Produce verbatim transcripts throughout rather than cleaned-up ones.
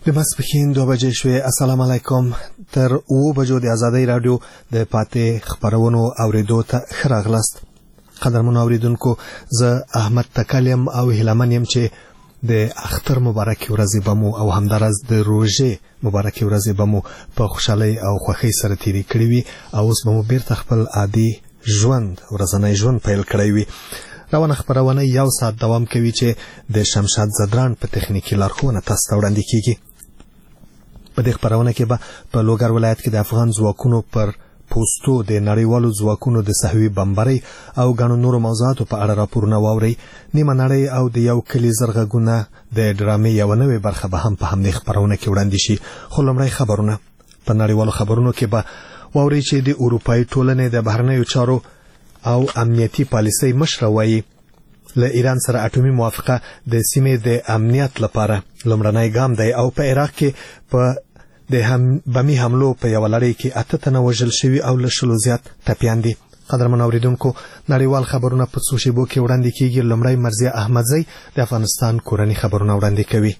د ماسپښین دوه بجې شوې. السلام علیکم. تر اوه بجو د ازادۍ رادیو د پاتې خبرونو اوریدو ته ښه راغلاست. قدرمنو اوریدونکو، زه احمد تکلیم او هیلمن یم چې د اختر مبارکي ورځې بمو او همدارس د روژې مبارکي ورځې بمو په خوشحالۍ او خوښۍ سره تیرې کړې وي او اوس بمو بیرته خپل عادي ژوند ورځنی ژوند پیل کړی وي. روانه خبرونه یو ساعت دوام کوي چې د شمشاد زدران په تخنیکی لارښوونه تاسو ته وړاندې کیږي. په دې خبرونه کې به په لوګر ولایت کې د افغان ځواکونو پر پوسټو د نړیوالو ځواکونو د صحوي بمبارۍ او غنو نورو موضوعاتو په اړه راپورونه واوري. نیمه نړۍ او د یو کلی زرغونه د ډرامې یو نوې برخه به هم په همدې خبرونه کې وړاندې شي. خو لومړی خبرونه. په نړیوالو خبرونو کې به واوري چې د اروپایي ټولنې د بهرنیو چارو او امنیتي پالیسۍ مشر وایي له ایران سره اټومي موافقه د سیمې د امنیت لپاره لومړنی ګام دی او په عراق کې په د هم بمی حملو په یو لړۍ کې اته تنه وژل شوي او له شلو زیات ټپیان دي. قدرمن اوریدونکو، نړیوال خبرونه په څو شیبو کې وړاندې کیږي. لومړی مرضیه احمدزی د افغانستان کورنی خبرونه وړاندې کوي.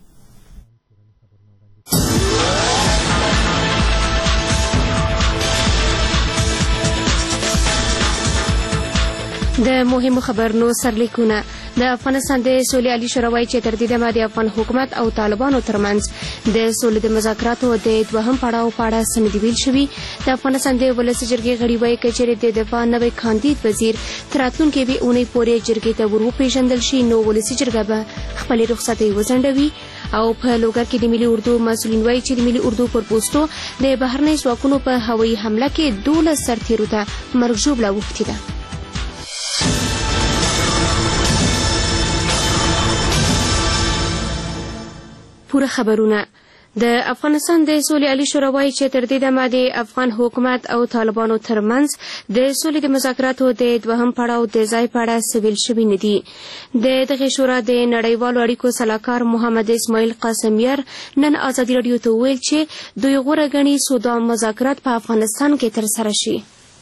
د مهمو خبرونو سرلیکونه. د افغانستان د سولې عالی شورا وایي چې تر دې دمه د افغان حکومت او طالبانو ترمنځ د سولې د مذاکراتو د دوهم پړاو په اړه سندې ویل شوي. د افغانستان د ولسي جرګې غړي وایي که چېرې د دفاع نوی کاندید وزیر تر راتلونکې یوې اونۍ پورې جرګې ته ور وپېژندل شي نو ولسي جرګه به خپلې رخصتۍ وځنډوي. او په لوګر کې د ملي اردو مسؤلین وایي چې د ملي اردو پر پوسټو د بهرنۍ ځواکونو په هوایي حمله کې دولس سرتیرو ته مرګ ژوبله اوښتې ده. پوره خبرونه. د افغانستان د سولې عالی شورا وایي چې تر دې دمه د افغان حکومت او طالبانو ترمنځ د سولې د مذاکراتو د دوهم پړاو د ځای په اړه څه ویل شوي نه دي. د دغې شورا د نړیوالو اړیکو سلاکار محمد اسماعیل قاسمیار نن ازادي راډیو ته وویل چې دوی غوره ګڼي سودا مذاکرات په افغانستان کې ترسره شي.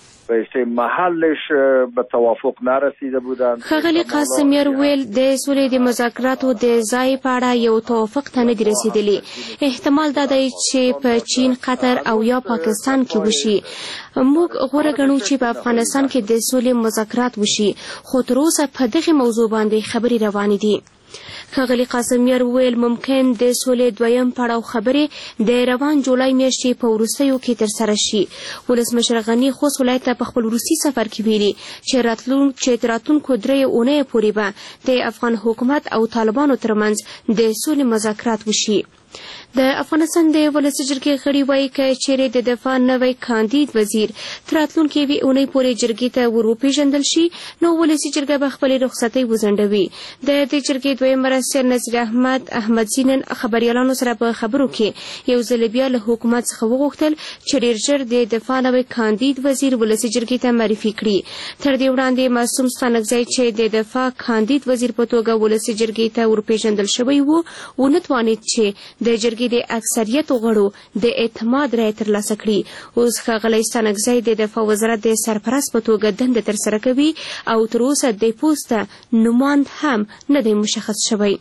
محلش به توافق نرسیده بودند. ښاغلي قاسمیار ویل د سولې د مذاکراتو د ځای په اړه یو توافق ته نه دی رسیدلی. احتمال دا دی چې په چین، قطر او یا پاکستان کې وشي. موږ غوره ګڼو چې په افغانستان کې د سولې مذاکرات وشي، خو تر اوسه په دغه موضوع باندې خبرې روانې دي. ښاغلي قاسمیار ویل ممکن د سولې دویم پړاو خبرې د روان جولای میاشتې په وروستیو کې ترسره شي. ولسمشر غني خوست ولایت ته په خپل وروستي سفر کې ویلي چې راتلونکو درې اونیو پورې به د افغان حکومت او طالبانو ترمنځ د سولې مذاکرات وشي. د افغانستان د ولسي جرګې غړي وایي که چېرې د دفاع نوی کاندید وزیر تر راتلونکې یوې اونۍ پورې جرګې ته ور وپېژندل شي نو ولسي جرګه به خپلې رخصتۍ وځنډوي. د دې جرګې دویم مرستیال نذیر احمد احمدزي نن خبریالانو سره په خبرو کې یو ځل بیا له حکومت څخه وغوښتل چې ډېر ژر د دفاع نوی کاندید وزیر ولسي جرګې ته معرفي کړي. تر دې وړاندې معصوم ستانکزی چې د دفاع کاندید وزیر په توګه ولسي جرګې ته ورپېژندل شوی و ونه توانید چې د جرګې د اکثریت غړو د اعتماد رایه ترلاسه کړي. اوس ښاغلی ستانکزی د دفاع وزارت د سرپرست په توګه دنده ترسره کوي او تر اوسه د پوسته نوماند هم نه دی مشخص شوی.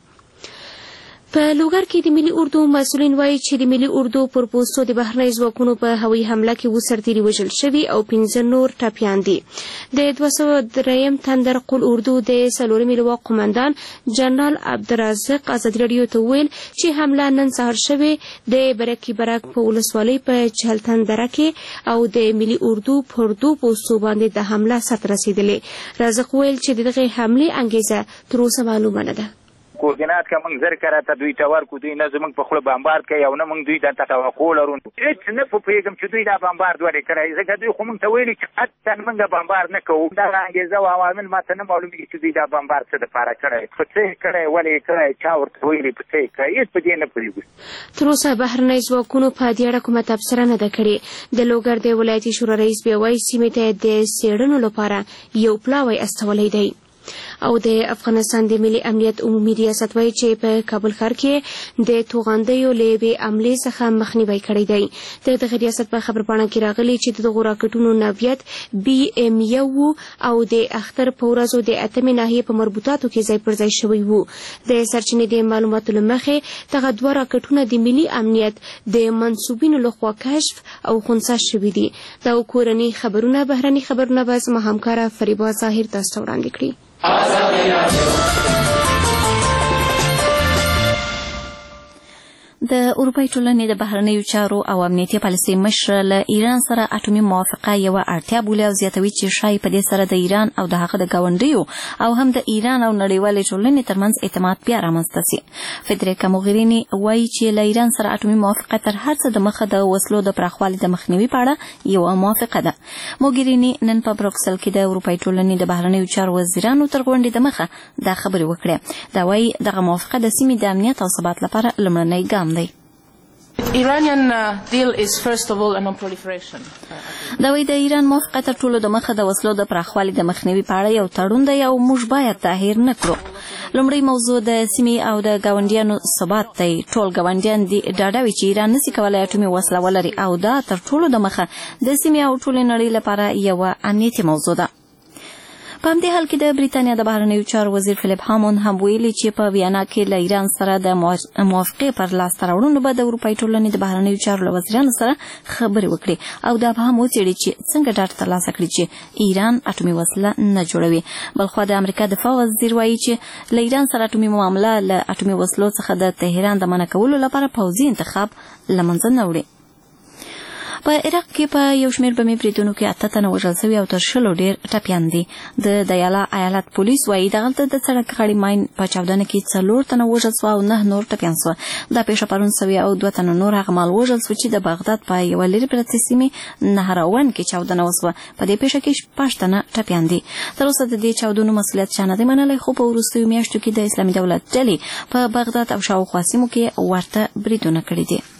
په لوګر کې د ملي اردو مسؤلین وایي چې د ملي اردو پر پوسټو د بهرنۍ ځواکونو په هوایي حمله کې اووه سرتیري وژل شوي او پنځه نور ټپیان دي. د دوه سوه دریم تندر قل اردو د څلورمې لواء قمندان جنرال عبدالرزاق ازادي راډیو ته وویل چې حمله نن سهار شوې د برکي برک په ولسوالۍ په چهلتن دره کې او د ملي اردو پر دوو پوسټو باندې د حمله سرته رسېدلې. رزاق وویل چې د دغې حملې انګیزه تر اوسه معلومه نه ده. کوردینات که موږ زر کړه ته دوی ته ورکو، دوی نه زموږ په خوله بمبارد کوي او نه موږ دوی ته توقع لرو. هېڅ نه پوهېږم چې دوی دا بمبارد ولې کړی، ځکه دوی خو موږ ته ویلي چې قطعا موږ بمبارد نه کوو. دغه انګېزه او عوامل ما ته نه معلومېږي چې دوی دا بمبارد څه دپاره کړی، په څه یې کړی، ولې یې کړی، چا ورته ویلي، په څه یې کړی، هېڅ په دې نه پوهېږو. تر اوسه بهرنۍ ځواکونو په دې اړه کومه تبصره نه ده کړې. د لوګر د ولایتي شورا رئیس بیا وایي سیمې ته د څېړنو لپاره یو پلاوی استولی دی. او د افغانستان د ملي امنیت عمومي ریاست وایي چې په کابل ښار کې د توغندیو له بې عملي څخه مخنیوي کړی دی. د دغه ریاست په خبرپاڼه کې راغلي چې د دغو راکټونو نوعیت بي ام یو او د اختر په ورځو د اتمې ناحیې په مربوطاتو کې ځای پر ځای شوي وو. د سرچینې د معلوماتو له مخې دغه دوه راکټونه د ملي امنیت د منصوبینو لخوا کشف او خنثی شوي دي. دا کورني خبرونه بهرني خبرونه به زما همکاره فریبا ظاهر تاسو ته وړاندې کړي. د اروپای ټولنې د بهرنیو چارو او امنیتي پالیسۍ مشر له ایران سره اټومي موافقه یوه اړتیا بولي او زیاتوي چې ښایي په دې سره د ایران او د هغه د ګاونډیو او هم د ایران او نړیوالې ټولنې ترمنځ اعتماد بیا رامنځته سي. فدریکا موغریني وایي چې له ایران سره اټومي موافقه تر هر څه د مخه د وسلو د پراخوالي د مخنیوي په اړه یوه موافقه ده. موغریني نن په بروکسل کې د اروپای ټولنې د بهرنیو چارو وزیرانو تر غونډې د مخه دا خبرې وکړې. دا وایي دغه موافقه د سیمې د امنیت او ثبات لپاره لومړنی ګام دی. Iranian uh, deal is first of all a non-proliferation. دا وایي د ایران موافقه تر ټولو د مخه د وسلو د پراخوالي د مخنیوي په اړه یو تړون دی او موږ باید دا هیر نه کړو. لومړی موضوع د سیمې او د ګاونډیانو ثبات دی. ټول ګاونډیان دي ډاډه وي چې ایران نسي کولای اټومي وسله ولري او دا تر ټولو د مخه د سیمې او ټولې نړۍ لپاره یوه امنیتي موضوع ده. په همدې حال کې د بریتانیا د بهرنیو چارو وزیر فلیپ هامون هم ویلي چې په ویانا کې له ایران سره د موافقې پر لاسته راوړنو به د اروپای ټولنې د بهرنیو چارو له وزیرانو سره خبرې وکړي او دا به هم وڅېړي چې څنګه ډاډ ترلاسه کړي چې ایران اټومي وسله نه جوړوي. بلخوا د امریکا دفاع وزیر وایي چې له ایران سره اټومي معامله له اټومي وسلو څخه د تهران د منع کولو لپاره پوځي انتخاب له منځه نه وړي. په عراق کې په یو شمېر بمي بریدونو کې اته تنه وژل شوي او تر شلو ډېر ټپیان دي. د دیالا ایالت پولیس وایي دغلته د سړک غاړې ماین په چاودنه کې څلور تنه وژل شوه او نه نور ټپیان شوه. دا پیښه پرون سوې او دوه تنه نور هغه مهال وژل شوه چې د بغداد په یوه لرې پرتې سیمې نهراون کې چاودنه وسوه. په دې پیښه کې شپږ تنه ټپیان دي. تر اوسه د دې چاودنو مسؤلیت چا نه دی منلی، خو په وروستیو میاشتو کې د اسلامي دولت ډلې په بغداد او شاوخوا سیمو کې ورته بریدونه کړي دي.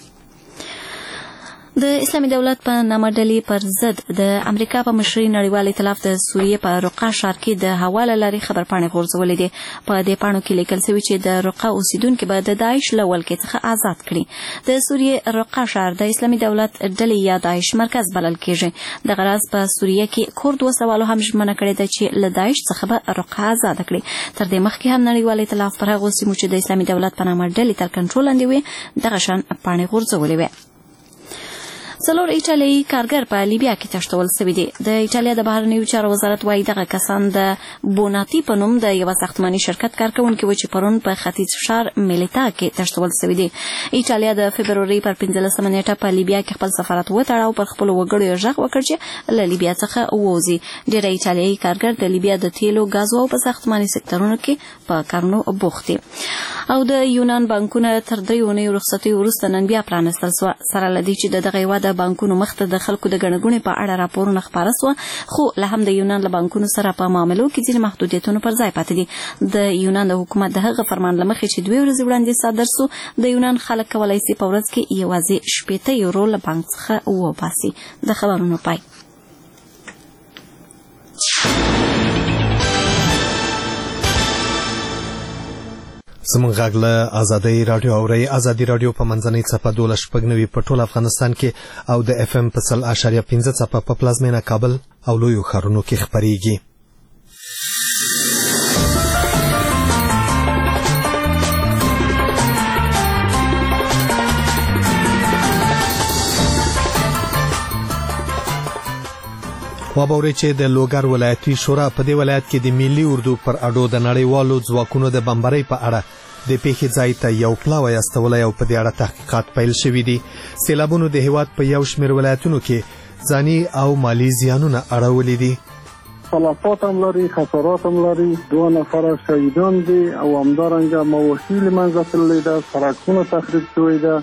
د اسلامي دولت په نامه ډلې پر ضد د امریکا په مشرۍ نړیوال ائتلاف د سوریې په رقه ښار کې د هوا له لارې خبرپاڼې غورځولې دي. په دې پاڼو کې لیکل شوي چې د رقه اوسیدونکي به د داعش له ولکې څخه آزاد کړي. د سوریې رقه ښار د اسلامي دولت ډلې یا داعش مرکز بلل کېږي. دغه راز په سوریې کې کورد وسوالو هم ژمنه کړې ده چې له داعش څخه به رقه آزاده کړي. تر دې مخکې هم نړیوال ائتلاف پر هغو سیمو چې د اسلامي دولت په نامه ډلې تر کنټرول لاندې وې دغه شان پاڼې غورځولې وې. څلور ایټالیایي کارګر په لیبیا کې تښتول شوي دي. د ایټالیا د بهرنیو چارو وزارت وایي دغه کسان د بوناتي په نوم د یوه ساختماني شرکت کارکوونکي وو چې پرون په ختیځ ښار میلیتا کې تښتول شوي دي. ایټالیا د فبرورۍ پر پنځلسمه نیټه په لیبیا کې خپل سفارت وتړه او پر خپلو وګړو یې غږ وکړ چې له لیبیا څخه ووځي. ډېری ایټالیایي کارګر د لیبیا د تیلو، ګازو او په ساختماني سکتورونو کې په کارونو بوخت دي. او د یونان بانکونه تر درې اونیو رخصتیو وروسته نن بیا پرانستل سوه. سره له دې چې د دغه هېواد د بانکونو مخته د خلکو د ګڼه ګوڼې په اړه راپورونه خپاره سوه، خو لا هم د یونان له بانکونو سره په معاملو کې ځینې محدودیتونه پر ځای پاتې دي. د یونان د حکومت د هغه فرمان له مخې چې دوې ورځې وړاندې صادر سو، د یونان خلک کولی سي په ورځ کې یوازې شپېته یورو له بانک څخه وباسي. د خبرونو پای. زمونږ غږ له ازادۍ راډیو اورئ. ازادي راډیو په منځنۍ څپه دولس شپږ نوي په ټول افغانستان کې او د اف ام په سل اشاریه پنځه څپه په پلازمینه کابل او لویو ښارونو کې خپرېږي. وابوري چې د لوګر ولایتي شورا په دې ولایت کې د ملي اردو پر اډو د نړیوالو ځواکونو د بمبارۍ په اړه د پیښې ځای ته یو پلاوی استولی او په دې اړه تحقیقات پیل شوي دي. سیلابونو د هېواد په یو شمېر ولایتونو کې ځاني او مالي زیانونه اړولي دي. تلفات هم لري، خسارات هم لري، دوه نفره شهیدان دي او همدارنګه مواشي له منځه تللي ده، سړکونه تخریب شوي ده.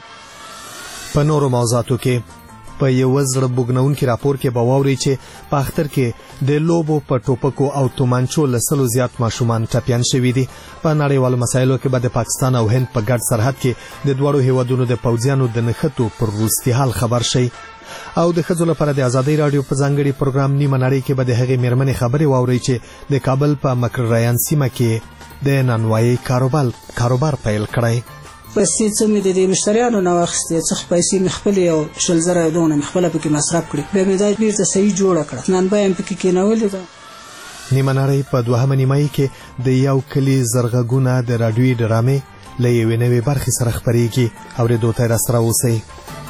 په نورو موضوعاتو کې په یو زړه بوږنونکي راپور کې به واورئ چې په اختر کې د لوبو په ټوپکو او تومانچو له سلو زیات ماشومان ټپیان شوي دي. په نړیوالو مسایلو کې به د پاکستان او هند په ګډ سرحد کې د دواړو هیوادونو د پوځیانو د نښتو پر وروستي حال خبر شي. او د ښځو لپاره د ازادۍ راډیو په ځانګړي پروګرام نیمه نړۍ کې به د هغې میرمنې خبرې واورئ چې د کابل په مکرریان سیمه کې د نانوایي کاروبار کاروبار پیل کړی. پیسې څه مې د دې مشتریانو نه واخیستې، څه پیسې مې خپلې یو شل زره یو دونه مې خپله پکې مصرف کړي، بیا مې دا بېرته صحیح جوړه کړه، نن به یې هم پکې کېنولې ده. نیمه نړۍ په دوهمه نیمایي کې د یو کلي زرغږونه د راډیوي ډرامې له یوې نوې برخې سره خپرېږي. اورېدو ته یې راسره اوسئ.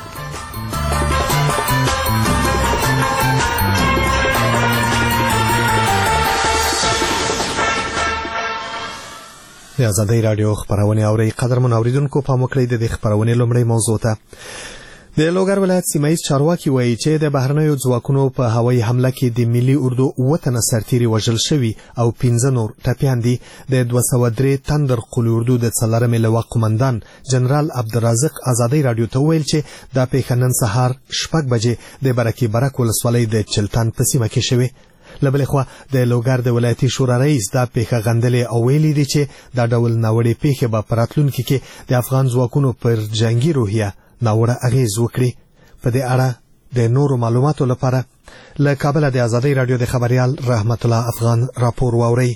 د ازادۍ راډیو خبرونه اوري. قدرمن اوریدونکو پام وکړئ د دې خبرونه لومړی موضوع ته. د لوګر ولایت سیمایي چارواکي وایي چې د بهرنیو ځواکونو په هوایي حمله کې د ملي اردو اووه تنه سرتیري وژل شوي او پنځه نور ټپیان دي. د دوه سوه درې تندر قول اردو د څلورمې لواء قمندان جنرال عبدالرازق ازادۍ راډیو ته وویل چې دا پیښه نن سهار شپږ بجې د برکي برک ولسوالۍ د چلتان په سیمه کې شوې. له بلې خوا د لوګر د ولایتي شورا رئیس دا پیښه غندلې او ویلي دي چې دا ډول ناوړې پیښې به په راتلونکي کې د افغان ځواکونو پر جنګي روحیه ناوړه اغېز وکړي. په دې اړه د نورو معلوماتو لپاره له کابل د ازادۍ راډیو د خبريال رحمت الله افغان راپور واوري.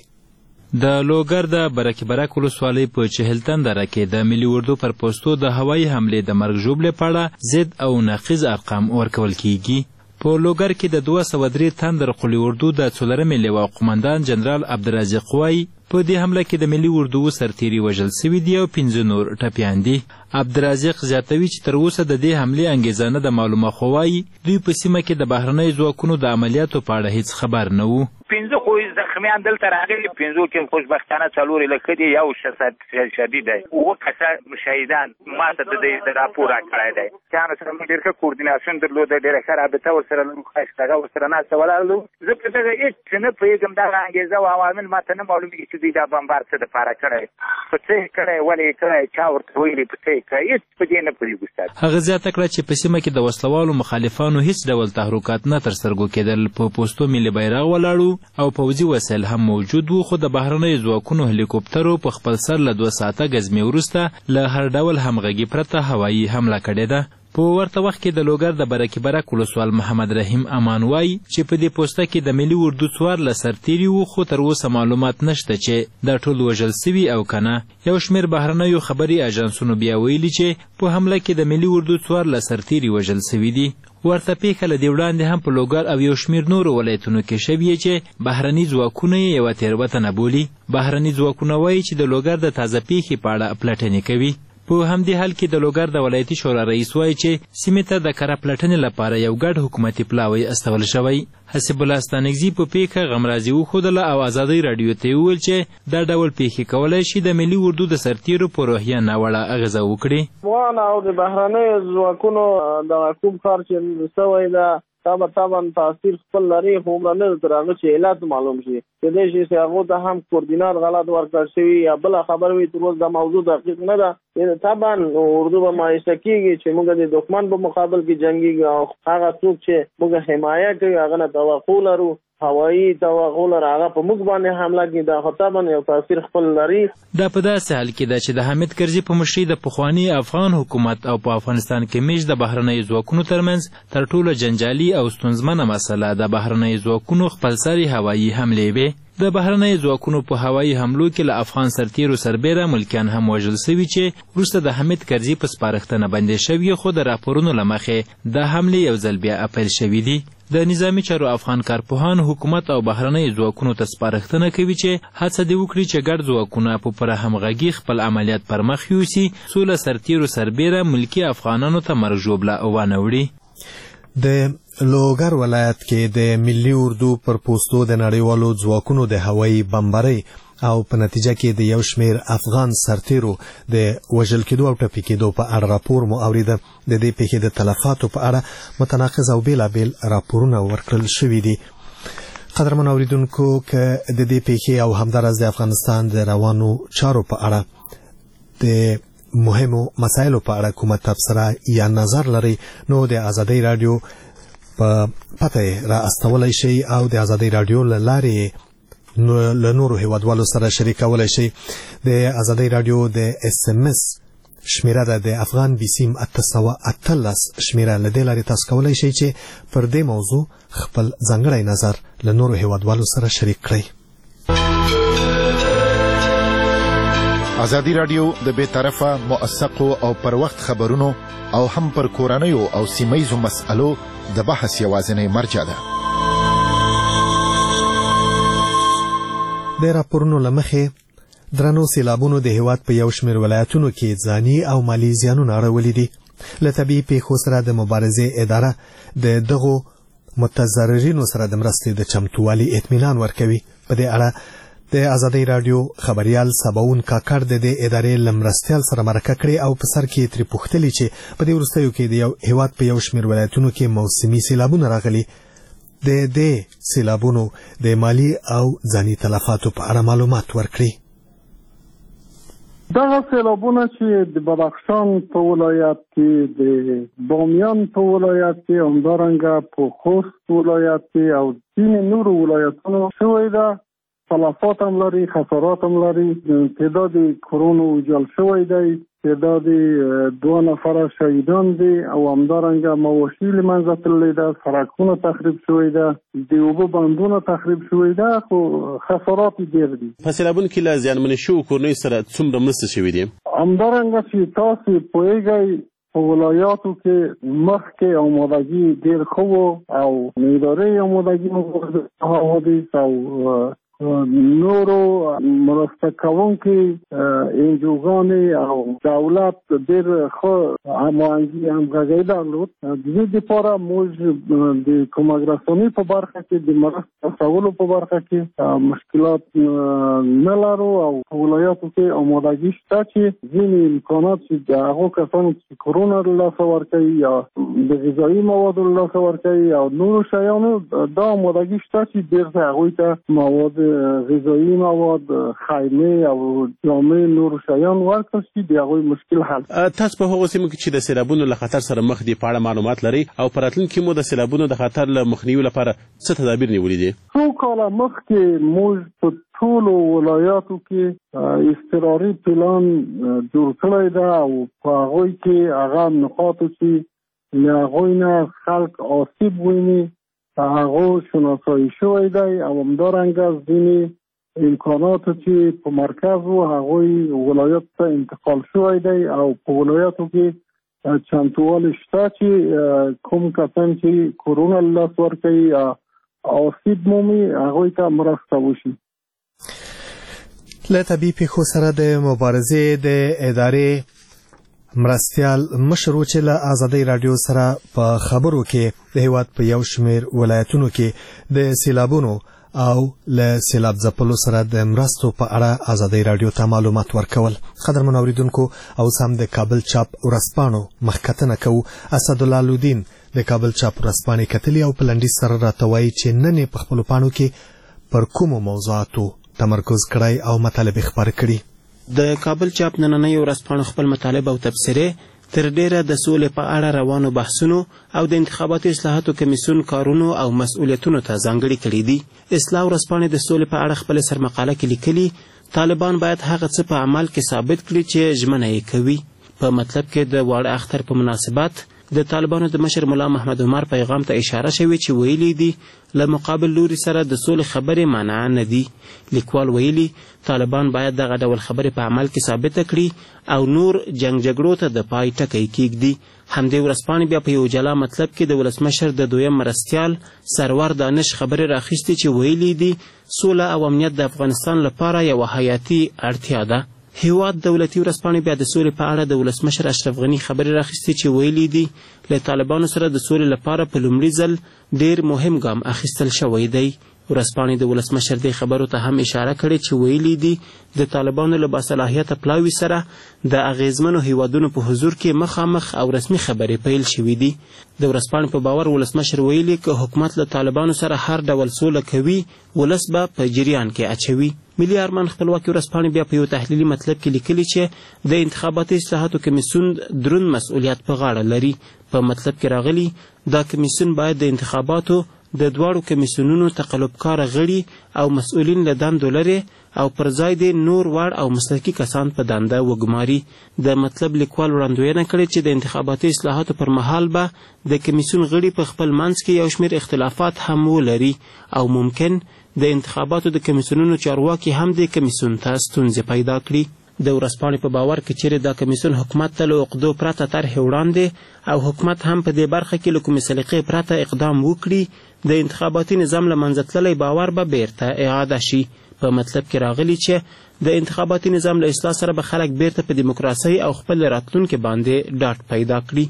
د لوګر د برکي برک ولسوالۍ په چهلتن دره کې د ملي اردو پر پوستو د هوایي حملې د مرګ ژوبلې په اړه ضد او نقیض ارقام ورکول کیږي. په لوګر کې د دوه سوه درې تندر قول اردو د څلورمې لواء قمندان جنرال عبدالرازق وایي په دې حمله کې د ملي اردو سرتیري وژل سوي دي او پنځه نور ټپیان دي. عبدالرازق زیاتوي چې تر اوسه د دې حملې انګېزه نه ده معلومه، خو وایي دوی په سیمه کې د بهرنیو ځواکونو د عملیاتو په اړه هیڅ خبر نه وو. پنځه خو زخمیان دلته راغلي، پنځو کې خوشبختانه څلور یې لکه دي، یو شدید شدید دی، اووه کسه شهیدان ما ته د دې راپور راکړی دی. چانو سره موږ ډېر ښه کوردیناسیون درلوده، ډېره ښه رابطه ورسره لرو، ښایسته ورسره ناسته ولاړ وو. زه په دغه هېڅ نه پوهېږم، دغه انګېزه او عوامل ما ته نه معلومېږي چې دوی دا بمبار څه دپاره کړی، په څه یې کړی، ولې یې کړی، چا ورته ویلي، په څه یې کړی، هېڅ په دې نه پوهېږو. هغه زیاته کړه چې په سیمه کې د وسلوالو مخالفانو هیڅ ډول تحرکات نه تر سترګو کېدل. په پوستو ملي بیرغ ولاړ او پوځي وسایل هم موجود وو، خو د بهرنیو ځواکونو هلیکوپټرو په خپل سر له دوه ساعته ګزمې وروسته له هر ډول همغږي پرته هوایي حمله کړې ده. په ورته وخت کې د لوګر د برکي برک ولسوال محمد رحیم امان وایي چې په دې پوسته کې د ملي اردو څوارلس سرتیري وو، خو تر اوسه معلومات نشته چې دا ټول وژل سوي او که نه. یو شمېر بهرنیو خبري اژانسونو بیا ویلي چې په حمله کې د ملي اردو څوارلس سرتیري وژل سوي دي. ورته پیښه له دې وړاندې هم په لوګر او یو شمېر نورو ولایتونو کې شوې چې بهرني ځواکونه یې یوه تېروتنه بولي. بهرني ځواکونه وایي چې د لوګر د تازه پیښې په اړه پلټنې کوي. په همدې حال کې د لوګر د ولایتي شورا رئیس وایي چې سیمې ته د کره پلټنې لپاره یو ګډ حکومتي پلاوی استول شوی. حسب الله ستانکزي په پیښه غمرازي وښودله او ازادۍ راډیو ته یې وویل چې دا ډول پیښې کولی شي د ملي اردو د سرتیرو په روحیه ناوړه اغېزه وکړي. افغان او د بهرنیو ځواکونو دغه کوم کار چې سوی ده طبعا طبعا تاثیر خپل لري، خو عمره نه تر هغه چې علت معلوم شي. کېدای شي چې هغو ته هم کوردینات غلط ورکړل شوي یا بله خبر وي، تر اوسه دا موضوع دقیق نه ده. طبعا اردو به مایوسه کېږي چې موږ د دښمن په مقابل کې جنګېږو او هغه څوک چې موږ حمایه کوي هغه نه توقع لرو، هوایي توقع لرو، هغه په موږ باندې حمله کوي. دا خو طبعا یو تاثیر خپل لري. دا په داسې حال کې ده چې د حامد کرزي په مشرۍ د پخواني افغان حکومت او په افغانستان کې میش د بهرنیو ځواکونو ترمنځ تر ټولو جنجالي او ستونزمنه مسله د بهرنیو ځواکونو خپلسري هوایي حملې وې. د بهرنیو ځواکونو په هوایي حملو کې له افغان سرتیرو سربیره ملکیان هم وژل سوي چې وروسته د حامد کرزي په سپارښتنه بندې شوي، خو د راپورونو له مخې دا حملې یو ځل بیا اپیل شوي دي. د نظامي چارو افغان کارپوهان حکومت او بهرنیو ځواکونو ته سپارښتنه کوي چې هڅه دې وکړي چې ګډ ځواکونه په پوره همغږي خپل عملیات پر مخ یوسي، څو له سرتیرو سربیره ملکي افغانانو ته مرګ ژوبله ونه وړي. د لوګر ولایت کې د ملي اردو پر پوستو د نړیوالو ځواکونو د هوایي بمبارۍ او په نتیجه کې د یو شمېر افغان سرتیرو د وژل کېدو او ټپي کېدو په اړه راپور مو اورېده. د دې پیښې د تلفاتو په اړه متناقض او بېلابېل راپورونه ورکړل شوي دي. قدرمن اوریدونکو، که د دې پیښې او همداراز د افغانستان د روانو چارو په اړه د مهمو مسایلو په اړه کومه تبصره یا نظر لري، نو د ازادۍ راډیو په پته را استولای شي او د ازادي رادیو لاره له نورو هیوادوالو سره شریکولای شي. د ازادي رادیو د اس ام اس شمیره ده د افغان بیسیم اتسوا اتلس شمیره لدې لارې تاسو کولای شئ چې پر دې موضوع خپل ځانګړی نظر له نورو هیوادوالو سره شریک کړئ. ازادي رادیو د بې طرفه موثقو او پر وخت خبرونو او هم پر کورنیو او سیمایزو مسألو د بحث یوازینی مرجع ده. د راپورونو له مخې درنو سیلابونو د هیواد په یو شمېر ولایتونو کې ځاني او مالي زیانونه اړولي دي. له طبیعي پیښو سره د مبارزې اداره د دغو متضررینو سره د مرستې د چمتووالي اطمینان ورکوي. په دې اړه د ازادي رادیو خبريال سباون کاکړ د دې ادارې لمرستیال سره مرکه کړې او په سر کې تری پوښتلې چې په دې وروستیو کې د یو هیواد په یو شمېر ولایتونو کې موسمي سیلابونه راغلي. د دې سیلابونو د مالی او ځاني تلفاتو په اړه معلومات ورکړي. دغه سیلابونه چې د بدخشان په ولایت کې، د بامیان په ولایت کې، همدارنګه په خوست ولایت کې او ځینې نورو ولایتونو شوی ده، تلفات هم لري، خسارات هم لري. تعداد کورونو ویجاړ شوی دی، تعداد دوه نفره شهیدان دي او همدارنګه مواشي له منځه تللي ده، سړکونه تخریب شوی ده، د اوبو بندونه تخریب شوی ده، خو خسارات ډېر دي. په سیلابونو کې له زیانمنې شوو کورنیو سره څومره مرستې شوي دي؟ همدارنګه چې تاسو پوهیږئ په ولایاتو کې مخکې آمادګي ډېر ښه و او ادارې آمادګي حوادث او نورو مرسته کوونکي انجوګانې او دولت ډېر ښه هماهنګي همغږي درلود. د دې لپاره موږ د کومک رسونې په برخه کې د مرستې رسولو په برخه کې مشکلات نه لرو او په ولایاتو کې آمادګي شته چې ځینې امکانات چې د هغو کسانو چې کرونا له لاسه ورکوي یا د غذایي موادو له لاسه ورکوي او نورو شیانو دا آمادګي شته چې بیرته هغوی ته مواد غذایی مواد، خیمه او جامې نور شیان ورکړل شي د هغوی مشکل حل. تاسو په هغو سیمو کې چې د سیلابونو له خطر سره مخ دي په اړه معلومات لرئ او په راتلونکي کې مو د سیلابونو د خطر له مخنیوي لپاره څه تدابیر نیولي دي؟ څو کاله مخکې موږ په ټولو ولایاتو کې اضطراري پلان جوړ کړی ده او په هغوی کې هغه نقاطو چې له هغوی نه خلک آسیب ویني هغه شناسایی شوی دی او همدارنګه ځینې امکاناتو چې په مرکز و هغوی ولایت ته انتقال شوی دی او په ولایاتو کې چمتووالی شته چې کوم کسان چې کرونا له لاسه ورکوي آسیب مومي هغوی ته مرسته وشي. له طبیعي پیښو سره د مبارزې د ادارې مرستیال مشرو چې له ازادي رادیو سره په خبرو کې د هیواد په یو شمېر ولایتونو کې د سیلابونو او له سیلاب ځپلو سره د مرستو په اړه ازادي رادیو ته معلومات ورکول. قدرمن اوریدونکو، او سم د کابل چاپ ورځپاڼو مخکتنه کوو. اسدالله لودین د کابل چاپ ورځپاڼې کتلي او په لنډیز سره راته وایي چې نن په خپلو پاڼو کې پر کومو موضوعاتو تمرکز کړی او مطالب خپاره کړي. د کابل چاپ نننۍ ورځپاڼو خپل مطالب او تبصرې تر ډیره د سولې په اړه روانو بحثونو او د انتخاباتي اصلاحاتو کمیسیون کارونو او مسؤلیتونو ته ځانګړي کړي دي. اصلاح ورځپاڼې د سولې په اړه خپل سرمقاله کې لیکلي طالبان باید هغه څه په عمل کې ثابت کړي چې ژمنه یې کوي. په مطلب کې د واړه اختر په مناسبت د طالبانو د مشر مولا محمد عمر پیغام ته اشاره شوې چې ویلي دي له مقابل لوري سره د سولې خبرې مانع نه دي. لیکوال ویلي طالبان باید دغه ډول خبرې په عمل کې ثابت کړي او نور جنگ جګړو ته د پای ټکی کېږدي. همدې ورځپاڼې بیا په یو جلا مطلب کې د ولسمشر د دویم مرستیال سرور دانش خبرې راخیستې چې ویلي دي سوله او امنیت د افغانستان لپاره یوه حیاتي اړتیا ده. هیواد دولتي ورځپاڼې بیا د سولې په اړه د ولسمشر اشرف غني خبرې راخیستې چې ویلي دي له طالبانو سره د سولې لپاره په لومړي ځل ډېر مهم ګام اخیستل شوی دی. ورځپاڼې د ولسمشر دې خبرو ته هم اشاره کړې چې ویلي دي د طالبانو له باصلاحیته پلاوي سره د اغیزمنو هیوادونو په حضور کې مخامخ او رسمي خبرې پیل شوي دي. د ورځپاڼې په باور ولسمشر ویلي که حکومت له طالبانو سره هر ډول سوله کوي ولس به په جریان کې اچوي. ملي ارمان خپلواکي ورځپاڼې بیا په یو تحلیلي مطلب کې لیکلي چې د انتخاباتي اصلاحاتو کمیسیون دروند مسؤلیت په غاړه لري. په مطلب کې راغلي دا کمیسیون باید د انتخاباتو د دواړو کمیسیونونو تقلبکاره غړي او مسؤلین له دندو لري او پر ځای د نور وړ او مسلکي کسان په دنده وګماري. د مطلب لیکوال وړاندوینه کړې چې د انتخاباتي اصلاحاتو پر مهال به د کمیسیون غړي په خپل منځ کې یو شمېر اختلافات هم ولري او ممکن د انتخاباتو د کمیسیونونو چارواکي هم د کمیسیون ته ستونزې پیدا کړي. د ورځپاڼې په باور کې چیرې دا کمیسیون حکومت ته له عقدو پرته طرحې وړاندې او حکومت هم په دې برخه کې له کومې سلیقې پرته اقدام وکړي، د انتخاباتي نظام له منځه تللی باور به بیرته اعاده شي. په مطلب کې راغلي چې د انتخاباتي نظام له اصلاح سره به خلک بیرته په دیموکراسۍ او خپل راتلونکي باندې ډاډ پیدا کړي.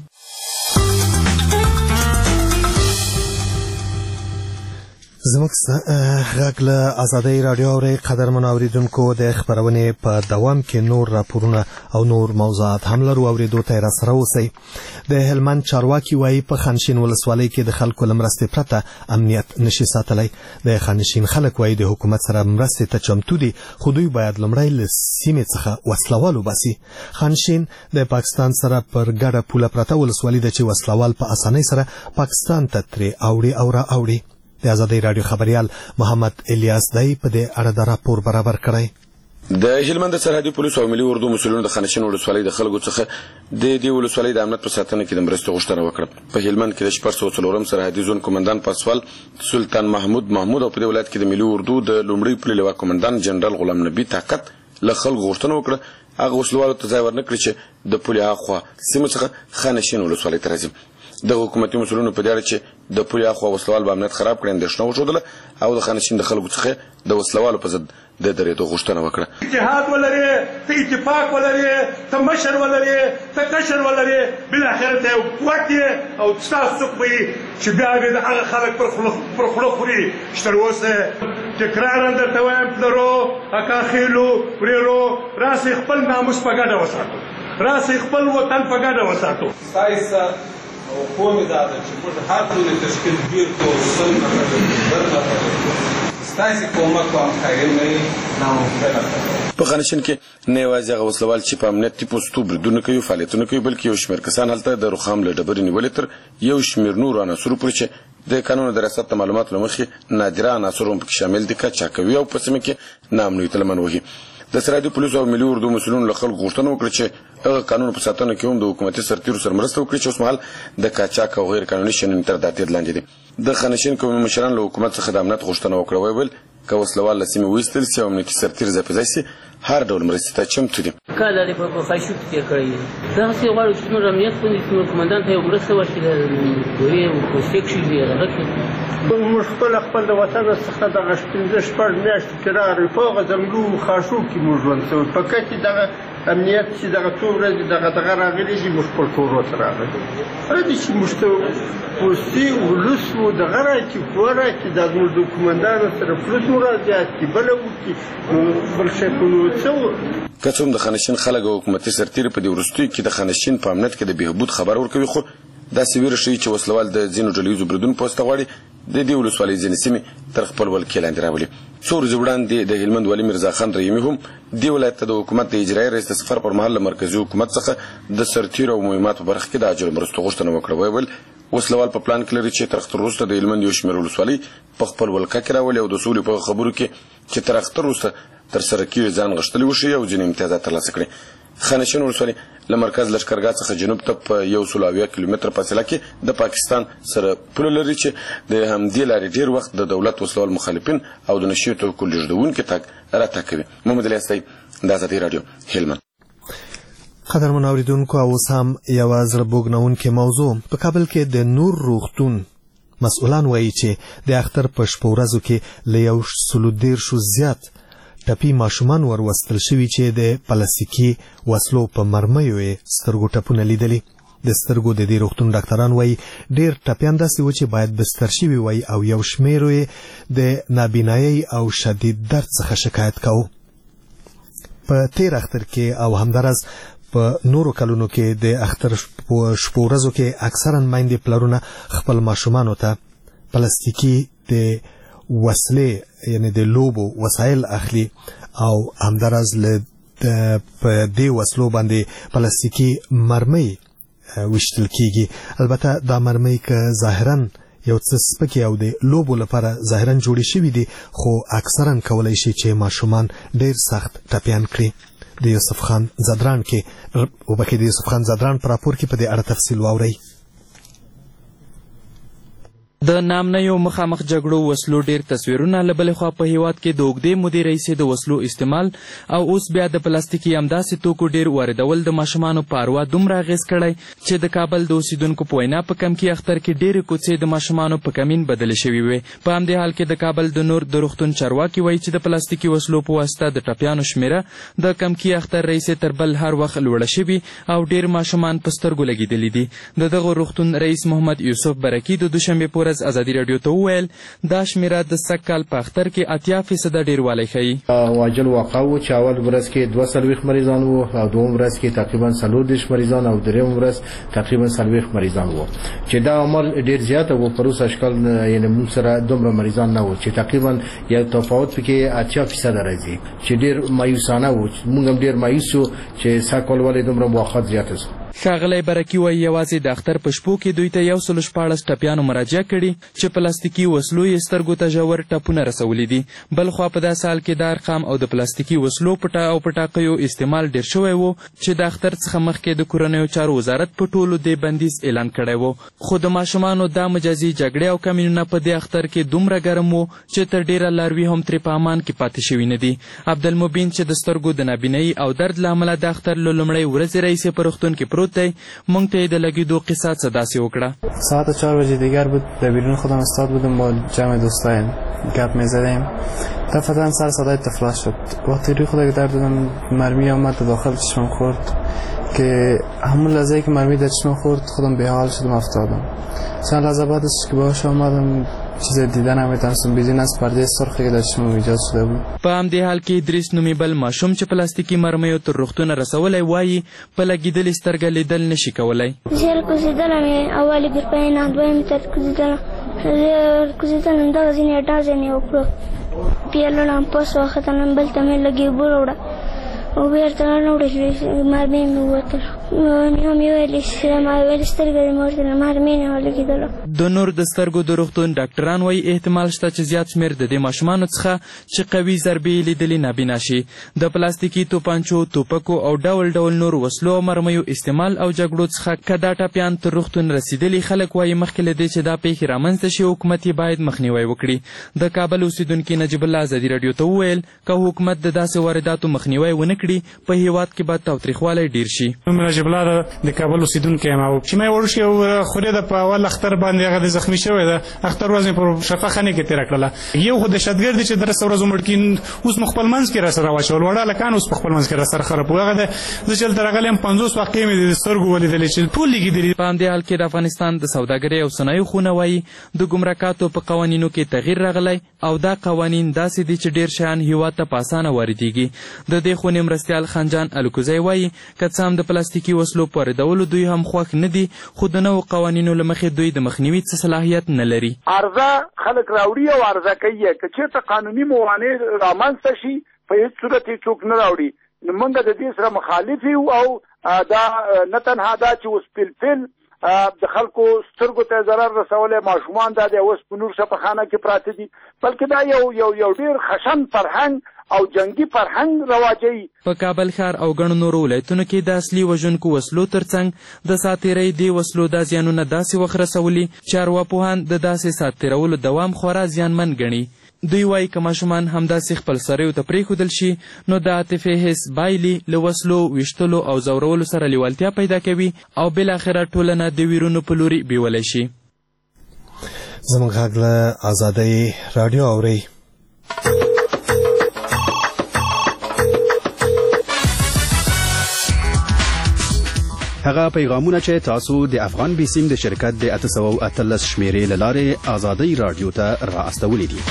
زموږ غږ له ازادۍ راډیو اورئ. قدرمنو اورېدونکو د خپرونې په دوام کې نور راپورونه او نور موضوعات هم لرو، اورېدو ته یې راسره اوسئ. د هلمند چارواکي وایي په خانشین ولسوالۍ کې د خلکو له مرستې پرته امنیت نشي ساتلی. د خانشین خلک وایي د حکومت سره مرستې ته چمتو دي، خو دوی باید لومړی له سیمې څخه وسلوال وباسي. خانشین د پاکستان سره پر ګډه پوله پرته ولسوالي ده چې وسلوال په اسانۍ سره پاکستان ته ترې اوړي او را اوړي. د ازادۍ راډیو خبریال محمد الیاس دی په دې اړه د راپور برابر کړی. د هلمند سرحدي پولیسو او ملي اردو مسؤلینو د خانشین ولسوالۍ د خلکو څخه د دې ولسوالۍ د امنیت په ساتنه کې د مرستې غوښتنه وکړه. په هلمند کې د شپږ سوه څلورم سرحدي زون قومندان پاسوال سلطان محمود محمود او په دې ولایت کې د ملي اردو د لومړي پولي لوا قومندان جنرال غلام نبی طاقت له خلکو غوښتنه وکړه هغه وسلوالو ته ځای ورنه کړي چې د پولي هاخوا سیمو څخه خانشین ولسوالۍ ته راځي. د حکومتي مسؤلینو په دې اړه چې د پولي هاخوا وسلوال به امنیت خراب کړي اندېښنه وښودله او د خانشین د خلکو څخه د وسلوالو په ضد د درېدو غوښتنه وکړه. اتحاد ولري، ته اتفاق ولري، ته مشر ولري، ته کشر ولري، بالاخره ته یو قوت یې او ستاسو څوک به وي چې بیا به د هغه خلک پر خوله خوري چې تر اوسه تکرارا درته وایم پلرو اکا خیلو ورېرو راسئ خپل ناموس په ګډه وساتو، راسئ خپل وطن په ګډه وساتو. ستاسو او قومي دا ده چې موږ هر ټول تشکیل ډېر کوو سل ستاسو کومک او همکاري نه ناممکنه. په خانشین کې نه یوازې هغه وسلوال چې په امنیتي پوستو بریدونه کوي فعالیتونه کوي بلکې یو شمېر کسان هلته د رخام له ډبرې نیولې تر یو شمېر نورو عناصرو پورې چې د قانون د ریاست د معلوماتو له مخې نادره عناصر هم پکې شامل دي که چاکوي او په سیمه کې ناامنیت لمن وهي. د سرحدي پولیسو او ملي اردو مسؤلینو له خلکو غوښتنه وکړه چې هغه قانون په ساتنه کې هم د حکومتي سرتیرو سره مرسته وکړي چې اوسمهال د قاچاق او غیر قانوني شننې تر داتیر لاندې دي. د خانشین قومي مشران له حکومت څخه د امنیت غوښتنه وکړه ویل ویل که وسلوال له سیمې وایستل سي او امنیتي سرتیر ځای په ځای سي هر ډول مرستې ته چمتو دي. کال لري په خایشو کې کړی دغسې غواړو چې زموږ امنیت باندې زموږ قومندان ته یو مرسته وشي د ګورې او کوسټیک شي وي هغه کې موږ خپل خپل د وطن څخه دغه پنځه شپږ میاشتې چې راغلې په هغه ځنګلو خاشو کې موږ ژوند کوو په کې چې دغه امنیت چې دغه څو ورځې دغه دغه راغلی دي موږ خپل کورو ته راغلي هغه دي چې موږ ته پوستي ولس و دغه راکړي پوه راکړي دا زموږ د قومندانو سره فلوس مو رازیات کړي بله وکړي بل شی خو نو څه که څه هم د خانشین خلک او حکومتي سرتیري په دې وروستیو کې د خانشین په امنیت کې د بهبود خبر ورکوي خو داسې ویره ښیي چې وسلوال د ځینو ډلهییزو بریدونو په واسطه غواړي د دې ولسوالۍ ځینې سیمې تر خپل ولکې لاندې راولي. څو ورځې وړاندې د هلمند والي میرزا خان رحیمي هم دې ولایت ته د حکومت د اجرایي رئیس د سفر پر مهال له مرکزي حکومت څخه د سرتیرو او مهماتو په برخه کې د اجرو مرستو غوښتنه وکړه. ویل وسلوال په پلان کې لري چې تر اختر وروسته د هلمند یو شمېر ولسوالۍ په خپل ولکه کې راولي او د سولې په خبرو کې چې تر اختر وروسته ترسره کېږي ځان غښتلي وښیي او ځینې امتیازات ترلاسه کړي. خانشین ولسوالۍ له مرکز لښکرګاه څخه جنوب ته په یو سل اویا کیلومتره فاصله کې د پاکستان سره پوله لري چې د همدې لارې ډېر وخت د دولت وسلوال مخالفین او د نشي توکو لېږدونکي تګ راتګ کوي. محمد الیاس دی د ازادۍ راډیو هلمند. قدرمن اوریدونکو اوس هم یوه زړه بوږنونکې موضوع په کابل کې د نور روغتون مسؤلان وایي چې د اختر په شپو ورځو کې له یو سلو دېرشو زیات ټپي ماشومان وروستل شوي چې د پلاستیکي وسلو په مرمیو یې سترګو ټپونه لیدلي. د سترګو د دې روغتون ډاکټران وایي ډېر ټپیان داسې وو چې باید بستر شوي وای او یو شمېرو یې د نابینایۍ او شدید درد څخه شکایت کوو. په تیر اختر کې او همدارس په نورو کلونو کې د اختر شپو ورځو کې اکثرا میندې پلرونه خپل ماشومانو ته پلاستیکي د وسلې یعنی د لوبو وسایل اخلي او همدارز له په دې وسلو باندې پلاستیکي مرمۍ وشتل کیږي. البته دا مرمۍ که ظاهرا یو څه سپکې او د لوبو لپاره ظاهرا جوړې شوي دي خو اکثرا کولی شي چې ماشومان ډیر سخت ټپیان کړي. د یوسف خان زدران کې وبکې د یوسف خان زدران پر راپور کې په دې اړه تفصیل واورئ. د نامنیو مخامخ جګړو وسلو ډیر تصویرونه له بلې خوا په هیواد کې د اوږدې مودې راهیسې د وسلو استعمال او اوس بیا د پلاستیکي همداسې توکو ډیر واردول د ماشومانو په اروا دومره اغېز کړی چې د کابل د اوسیدونکو په وینا په کمکي اختر کې ډېرې کوڅې د ماشومانو په کمین بدلې شوې وې. په همدې حال کې د کابل د نور د روغتون چارواکي وایي چې د پلاستیکي وسلو په واسطه د ټپیانو شمیره د کمکي اختر راهیسې تر بل هر وخت لوړه شوې او ډیر ماشومان په سترګو لګېدلي دي. د دغه روغتون رئیس محمد یوسف برکي د دوشنبې په ورځ ازادي راډیو ته وویل دا شمیره د سږ کال په اختر کې اتیا فیصده ډیروالی ښیي. واجل واقع و چې اول ورځ کې دوه څلوېښت مریضان وو او دوم ورځ کې تقریبا څلور دېرش مریضان او درېیم ورځ تقریبا څلوېښت مریضان وو چې دا عمل ډېر زیاته و. پر اوسه اشکال یعنې موږ سره دومره مریضان نه وو چې تقریبا یو تفاوت پکې اتیا فیصده راځي چې ډېر مایوسانه وو. موږ هم ډېر مایوس وو چې سږ کال ولې دومره مواخات زیاته شو. ښاغلی برکي وایي یوازې د اختر په شپو کې دوی ته یو سل شپاړس ټپیانو مراجعه کړي چې پلاستیکي وسلو یې سترګو ته ژور ټپونه رسولي دي. بل خوا په داسې حال کې دا ارقام او د پلاستیکي وسلو پټه او پټاقیو استعمال ډېر شوی و چې د اختر څخه مخکې د کورنیو چارو وزارت په ټولو دې بندیز اعلان کړی و. خو د ماشومانو دا مجازي جګړې او کمینونه په دې اختر کې دومره ګرم و چې تر ډېره لاروي هم ترې په امان کې پاتې شوي نه دي. عبدالمبین چې د سترګو د نابینایي او درد له امله د اختر له لومړۍ ورځې راهیسې په روغتون کې پروت دی موږ ته یې د لگیدو قصه څه داسې وکړه. ساعت چهار بجه دیگر بود به بیرون خودم استاد بودم با جمع دوستایم گپ میزدیم دفعتا سر صدای طفلا شد. وقتی روی خود در دادم مرمی آمد داخل چشمم خورد که همون لحظه که مرمی در چشمم خورد خودم به حال شدم افتادم. چند لحظه بعدش که باهاش آمدم چیز دیدن نمی‌تونستم بیرون از پرده سرخی که در چشمم ایجاد شده بود. په همدې حال کې ادریس نومي بل ماشوم چې پلاستیکي مرمیو تر روغتونه رسولی وایي په لګېدلې سترګه لیدل نشي کولی. زه کوزېدلم یې اول یې ګرپاینه دویم ته کوزېدلم زه کوزېدلم دغه ځینې ډازې مې وکړو بیا لاړم پاس واخیستلم بل ته مې لږ اوبه راوړه او بیرته راوړل شوې مرمۍ مې ووتل نو مې ویلې چې ما ویلې سترګه دې مې ورته مرمۍ نه ولګېدله. د نور د سترګو د روغتون ډاکټران وایي احتمال شته چې زیات شمېر د دې ماشومانو څخه چې قوي ضربې یې لیدلې نابینا شي. د پلاستیکي توپانچو توپکو او ډول ډول نور وسلو او مرمیو استعمال او جګړو څخه که دا ټپیان تر روغتون رسېدلي خلک وایي مخکې له دې چې دا پیښې رامنځته شي حکومت یې باید مخنیوی وکړي. د کابل اوسیدونکي نجیب الله ازادي راډیو ته وویل که حکومت د داسې وارداتو مخنیوی ونه کړي په هیواد کې به تاوتریخوالی ډېر شي. نجیب الله د کابل اوسیدونکی یم او چې مې وړوشي او خورې د په اول اختر باندې هغه د زخمي شوی ده اختر ورځ مې په شفاخانه کې تېره کړله. یو خو دهشتګرد دی چې درس ورځ مړ کړي اوس مو خپل منځ کې راسره واچول وړه هلکان اوس په خپل منځ کې راسره خراب وو. هغه زه چې هلته راغلی یم پنځوس واقعې مې د سترګو ولیدلې چې ټول لګېدلي. په همدې حال کې د افغانستان د سوداګرۍ او صنایعو خونه وایي د ګمرکاتو په قوانینو کې تغییر راغلی او دا قوانین داسې دي چې ډېر شیان هیواد ته په اسانه واردېږي. د دې خونې مرستیال خنجان الکوزی وایي که څه هم د پلاستیکي وسلو په واردولو دوی هم خوښ نه دي خو د نوو قوانینو له مخې دوی د مخنیوي څه صلاحیت نه لري. عرضه خلک راوړي او عرضه کوي که چېرته قانوني موانع رامنځته شي په هېڅ صورت یې څوک نه راوړي. نو موږ د دې سره مخالف یو او دا نه تنها دا چې اوس فلفل د خلکو سترګو ته ضرر رسولی ماشومان دا د اوس په نور شفاخانه کې پراته دي بلکې دا یو یو یو ډېر خشن فرهنګ او جنگي فرهنګ رواجوي. په کابل ښار او ګڼو نورو ولایتونو کې د اصلي وژونکو وسلو ترڅنګ د ساتېرۍ دې وسلو دا زیانونه داسې وخت رسولي چې ارواپوهان د داسې ساتېرولو دوام خورا زیانمن ګڼي. دوی وایي که ماشومان همداسې خپل سریو ته پرېښودل شي نو د عاطفې حس بایلي له وسلو ویشتلو او ځورولو سره لیوالتیا پیدا کوي او بالاخره ټولنه د ویرونو په لوري بیولی شي. زموږ غږ له ازادۍ راډیو اورئ. هغه پیغامونه چې تاسو د افغان بیسیم د شرکت د اته سوه او اتلس شمیرې له لارې ازادۍ راډیو ته را استولی دي.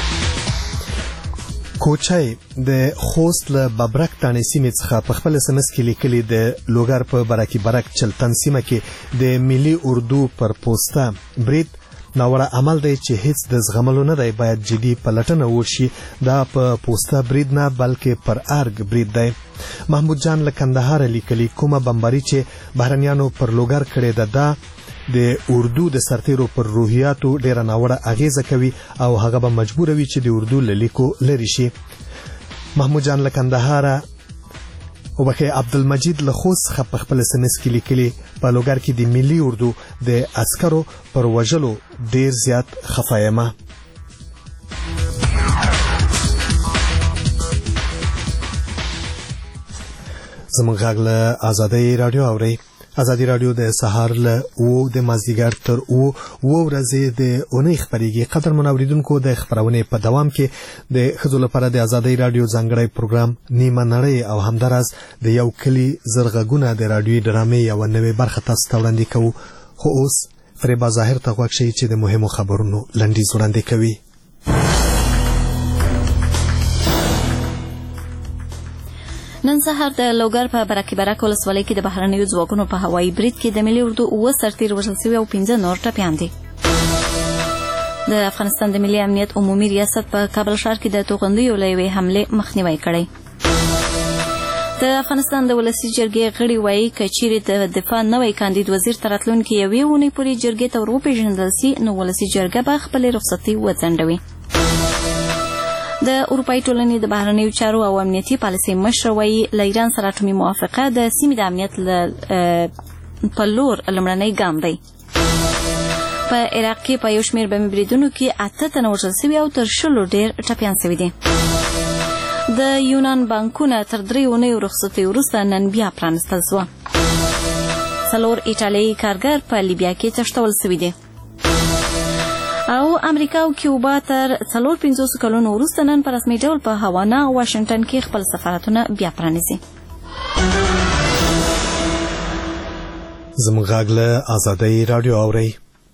کوچای د خوست له ببرک تانې سیمې څخه په خپل اس ام اس کې لیکلي د لوګر په برکي برک چلتن سیمه کې د ملي اردو پر پوسټه برید ناوړه عمل دی چې هیڅ د زغملو نه دی، باید جدي پلټنه وشي. دا په پوسته برید نه بلکې پر ارګ برید دی. محمود جان له کندهار لیکلي کومه بمباري چې بهرنیانو پر لوګر کړې ده دا د اردو د سرتیرو پر روحیاتو ډیره ناوړه اغیزه کوي او هغه به مجبور وي چې د اردو له لیکو لرې شي. محمود جان له کندهار وبخې عبدالمجید له خوست څخه په خپل اس ام اس کې لیکلي په لوګر کې د ملي اردو د عسکرو پر وژلو ډیر زیات خفه یم. زموږ غږ له ازادۍ راډیو اورئ. ازادي راډیو د سهار له اوو د مازدیګر تر اوو اوه ورځې د اونۍ خپرېږي. قدرمنو اورېدونکو د خپرونې په دوام کې د ښځو لپاره د ازادۍ راډیو ځانګړی پروګرام نیمه نړۍ او همداراز د یو کلي زرغږونه د راډیوي ډرامې یوه نوې برخه تاسو ته وړاندې کوو. خو اوس فریبا ظاهر ته غوږ شئ چې د مهمو خبرونو لنډیز وړاندې کوي. نن سهار د لوګر په برکې برک ولسوالۍ کې د بهرنیو ځواکونو په هوایي برید کې د ملي اردو اوه سرتیر وژل شوي او پنځه نور ټپیان دي. د افغانستان د ملي امنیت عمومي ریاست په کابل ښار کې د توغندیو له یوې حملې مخنیوی کړی. د افغانستان د ولسي جرګې غړي وایي که چیرې د دفاع نوی کاندید وزیر تر راتلونکي یوې اونۍ پورې جرګې ته ور وپېژندل سي نو ولسي جرګه به خپلې رخصتۍ وځنډوي. د اروپایي ټولنې د بهرنیو چارو او امنیتي پالیسۍ مشر وایي له ایران سره اټومي موافقه د سیمې د امنیت په لور لومړنی ګام دی. په عراق کې په یو شمېر بمي بریدونو کې اته تنه وژل سوي او تر شلو ډېر ټپیان سوي دي. د یونان بانکونه تر درې اونیو رخصتۍ وروسته نن بیا پرانستل سوه. څلور ایټالیایي کارګر په لیبیا کې تښتول سوي دي. او امریکا او کیوبا تر څلور پنځوسو کلونو وروسته نن په رسمي ډول په هاوانا او واشنګټن کې خپل سفارتونه بیا پرانیزي. زموږ غږ له ازادۍ راډیو اورئ.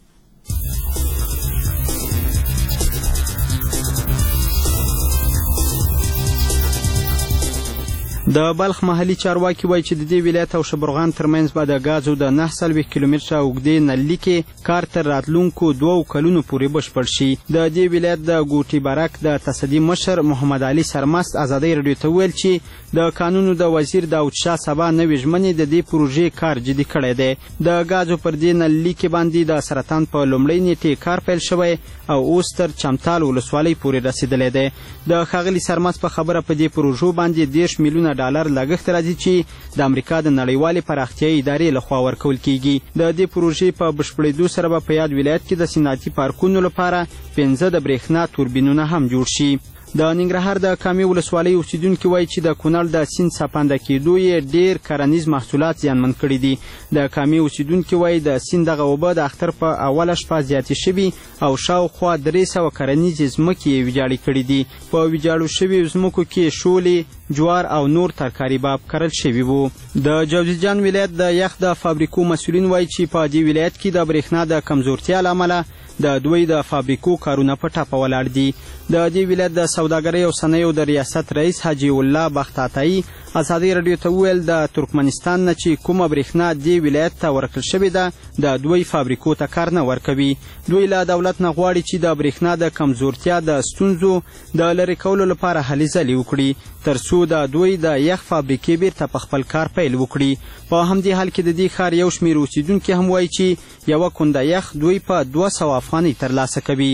د بلخ محلي چارواکي وایي چې د دې ولایت او شبرغان ترمنځ به د ګازو د نهه څلوېښت کیلومتره اوږدې نلي کې کار تر راتلونکو دوو کلونو پورې بشپړ شي. د دې ولایت د ګوټي برک د تصدي مشر محمد علي سرمست ازادۍ راډیو ته وویل چې د قانونو د وزیر داود شاه سبا نوې ژمنې د دې پروژې کار جدي کړی دی. د ګازو پر دې نلي کې باندې د سرطان په لومړۍ نیټې کار پیل شوی او اوس تر چمتال ولسوالۍ پورې رسېدلی دی. د ښاغلي سرمست په خبره په دې پروژو باندې دېرش میلیونه ډالر لګښت راځي چې د امریکا د نړیوالې پراختیایي ادارې لخوا ورکول کیږي. د دې پروژې په بشپړېدو سره به په یاد ولایت کې د صنعتي پارکونو لپاره پنځه د برېښنا توربینونه هم جوړ شي. د ننګرهار د کامې ولسوالۍ اوسیدونکي وایي چې د کونړ د سیند څپانده کېدو یې ډېر کرنیز محصولات زیانمن کړي دي. د کامې اوسیدونکي وایي د سیند دغه اوبه د اختر په اوله شپه زیاتې شوي او شاوخوا درې سوه کرنیزې ځمکې یې ویجاړې کړي دي. په ویجاړو شویو ځمکو کې شولې، جوار او نور ترکاري باب کرل شوي وو. د جوزجان ولایت د یخ د فابریکو مسؤلین وایي چې په دې ولایت کې د برېښنا د کمزورتیا له امله د دوی د فابریکو کارونه په ټپه ولاړ دي. د دې ولایت د سوداګرۍ او صنایعو د ریاست رئیس حاجي الله بختعطایي ازادۍ راډیو ته وویل د ترکمنستان نه چې کومه برېښنا دې ولایت ته ورکړل شوې ده د دوی فابریکو ته کار نه ورکوي. دوی له دولت نه غواړي چې د برېښنا د کمزورتیا د ستونزو د لرې کولو لپاره هلې ځلې وکړي تر څو د دوی د یخ فابریکې بیرته په خپل کار پیل وکړي. په همدې حال کې د دې ښار یو شمېر اوسیدونکي هم وایي چې یوه کونده یخ دوی په دوه سوه افغانۍ ترلاسه کوي.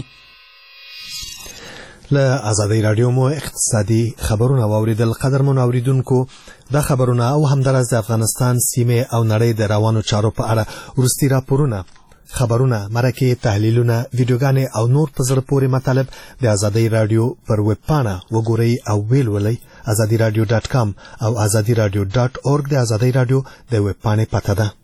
له ازادۍ راډیو مو اقتصادي خبرونه واوریدل. قدرمنو اوریدونکو دا خبرونه او همداراز د افغانستان سیمې او نړۍ د روانو چارو په اړه وروستي راپورونه، خبرونه، مرکې، تحلیلونه، ویډیوګانې او نور په زړه پورې مطالب د ازادۍ راډیو پر ویب پاڼه وګورئ او ویل ولئ. ازادي راډیو ډاټ کام او ازادي راډیو ډاټ اورګ د ازادۍ راډیو د ویب پاڼې پته ده.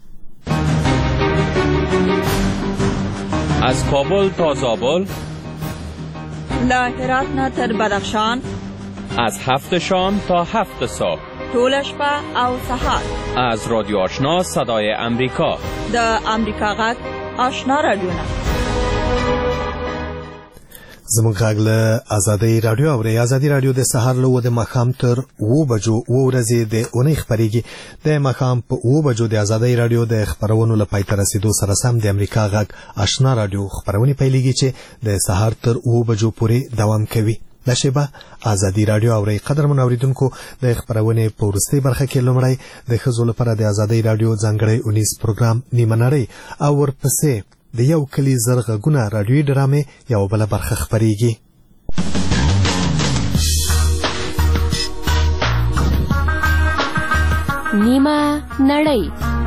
از کابل تا زابل، له هرات نه تر بدخشان، از هفت شام تا هفت صبح، ټوله شپه او سهار، از رادیو آشنا صدای امریکا، د امریکا غږ آشنا رادیو نه. زموږ غږ له ازادي رادیو او ازادي رادیو د سهار له د مخام تر و بجو و ورځې د اونۍ خبريږي د مخام په و بجو د ازادي رادیو د خبرونو لپاره تر رسیدو سره سم د امریکا غږ آشنا رادیو خبرونه پیلېږي چې د سهار تر و بجو پورې دوام کوي. د شیبه ازادي رادیو او ری قدر منوریدونکو د خبرونه په ورستۍ برخه کې لومړی د خزو لپاره د ازادي رادیو ځانګړی اونیس پروګرام نیمه نړۍ او ورپسې د یو کلی زرغونه رادیوي ډرامې یو بل برخه خبريږي. نیمه نړۍ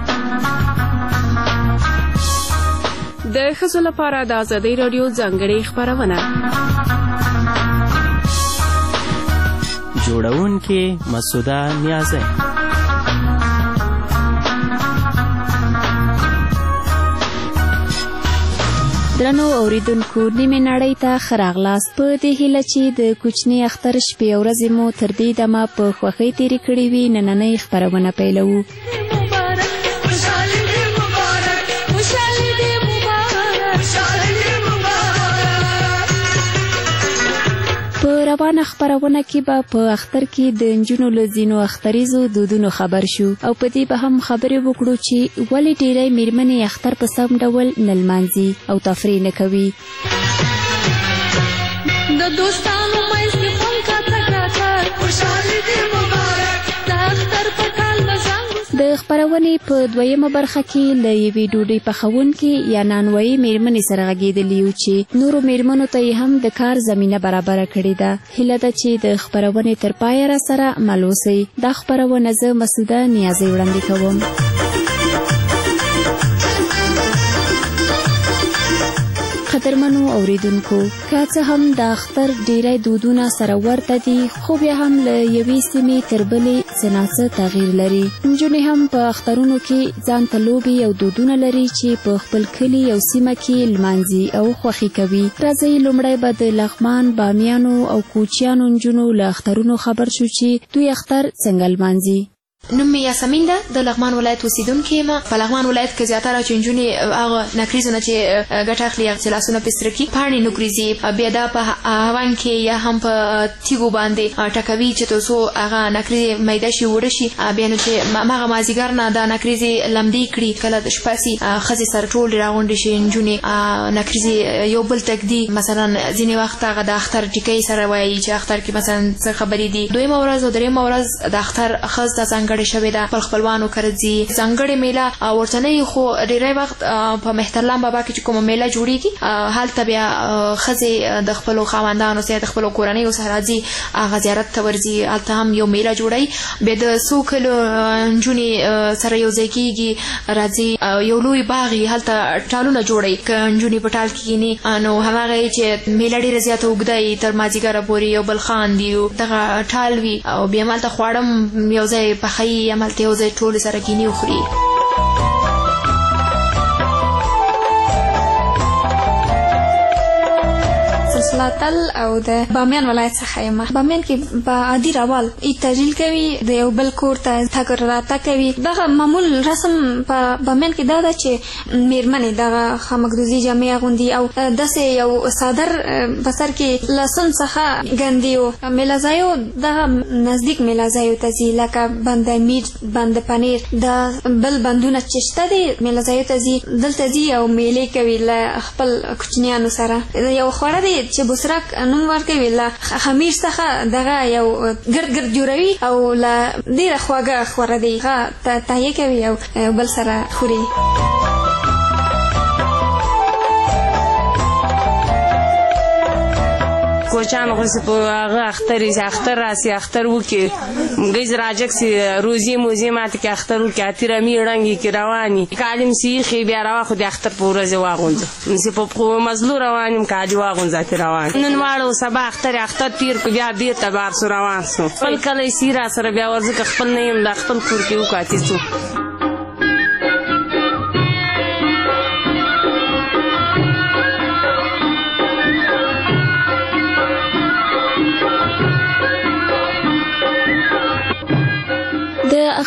د ښځو لپاره د ازادۍ رادیو ځانګړې خبرونه جوړونکې مسعوده نیازی. درنو اوریدونکو نیمه نړۍ ته ښه راغلاست. په دې هیله چې د کوچني اختر شپې او ورځې مو تر دې دمه په خوښۍ تېرې کړې وي، نننۍ خپرونه پیلوو. په روانه خبرونه کې به په اختر کې د نجونو له ځینو اختریزو دودونو خبر شو او په دې به هم خبرې وکړو چې ولې ډېری میرمنې اختر په سم ډول نه لمانځي او تفریح نه کوي. د دوستانو منځ کې خوند کا تک راتګ خوشحالي دې مبارک د اختر په کال مزنګ. د خبرونې په دویمه برخه کې له یوې ډوډۍ پخوونکې یا نانوایي میرمنې سره غږېدلي یو چې نورو میرمنو ته یې هم د کار زمینه برابره کړې ده. هیله ده چې د خبرونې تر پایه را سره مل اوسئ. دا خبرونه زه مسعوده نیازی وړاندې کوم. قدرمنو اوریدونکو، که څه هم د اختر ډیری دودونه سره ورته دي، خو بیا هم له یوې سیمې تر بلې څه ناڅه تغییر لري. نجونې هم په اخترونو کې ځان ته لوبې او دودونه لري چې په خپل کلي او سیمه کې لمانځي او خوښي کوي. راځئ لومړی به د لغمان، بامیانو او کوچیانو نجونو له اخترونو خبر شو چې دوی اختر څنګه لمانځي. نوم مې یاسمین ده، د لغمان ولایت اوسیدونکې یم. په لغمان ولایت کې زیاتره چې نجونې هغه نکریزونه چې ګټه اخلي هغه چې لاسونه پرې سره کړي پاڼې نکریزي، بیا دا په هاون کې یا هم په تیږو باندې ټکوي چې تر څو هغه نکریزې میده شي وړه شي. بیا نو چې هماغه مازدیګر نه دا نکریزې لمدې کړي، کله د شپه سي ښځې سره ټولې راغونډې شي نجونې نکریزې یو بل ته ږدي. مثلا ځینې وخت هغه د اختر ټیکۍ سره وایي چې اختر کې مثلا څه خبرې دي. دویمه ورځ او درېیمه ورځ د اختر ښځه ځانګړې شوې ده، خپل خپلوانو کرځي ځانګړې میله ورته نه. خو ډېری وخت په مهترلام بابا کې چې کومه میله جوړیږي هلته بیا ښځې د خپلو خاوندانو سره د خپلو کورنیو سره راځي، هغه زیارت ته ورځي، هلته هم یو میله جوړوي. بیا د څو کلو نجونې سره یو ځای کېږي، راځي یو لوی باغ یې هلته ټالونه جوړوي. که نجونې په ټال کې کښېني نو هماغه یې چې میله ډېره زیاته اوږده وي، تر مازدیګره پورې یو بل خاندي، دغه ټال وي او بیا همالته خواړه یو ځای پخوي، همالته یو ځای ټولې سره کښېني وخوري. سلسلاتل او د بامیان ولایت څخه یم. بامیان کې په عادي روال ای تجلیل کوي، د یو بل کور ته تګ راتګ کوي. دغه معمول رسم په بامیان کې دا ده چې میرمنې دغه خامکدوزي جامې اغوندي او داسې یو صادر په سر کې لاسون څخه ګندي. او میلازایو دغه نزدیک میلازایو ته ځي، لکه بند امیر، بند پنیر، د بل بندونه چې شته دي میلازایو ته ځي، دلته ځي او میلې کوي له خپل کوچنیانو سره. یو خوړه دی چې بوسرک نوم ورکوي، له خمیر څخه دغه یو ګرد ګرد جوړوي او له ډېره خواږه خوره دی، هغه تهیه کوي او بل سره خوري. کوچان غوسه په هغه اختر یې اختر راسي اختر وکي ګیز راجک سي روزي موزي ماته کې اختر وکي اتیره می رنګي کې رواني کالم سي خي بیا راو خو د اختر په ورځ واغوند نسی په خو مزلو روانم کاج واغوند ذات روان نن واړو سبا اختر اختر پیر کو بیا بیرته بار سو روان سو خپل کله سیرا سره بیا ورزه خپل نیم د خپل کور کې وکاتې سو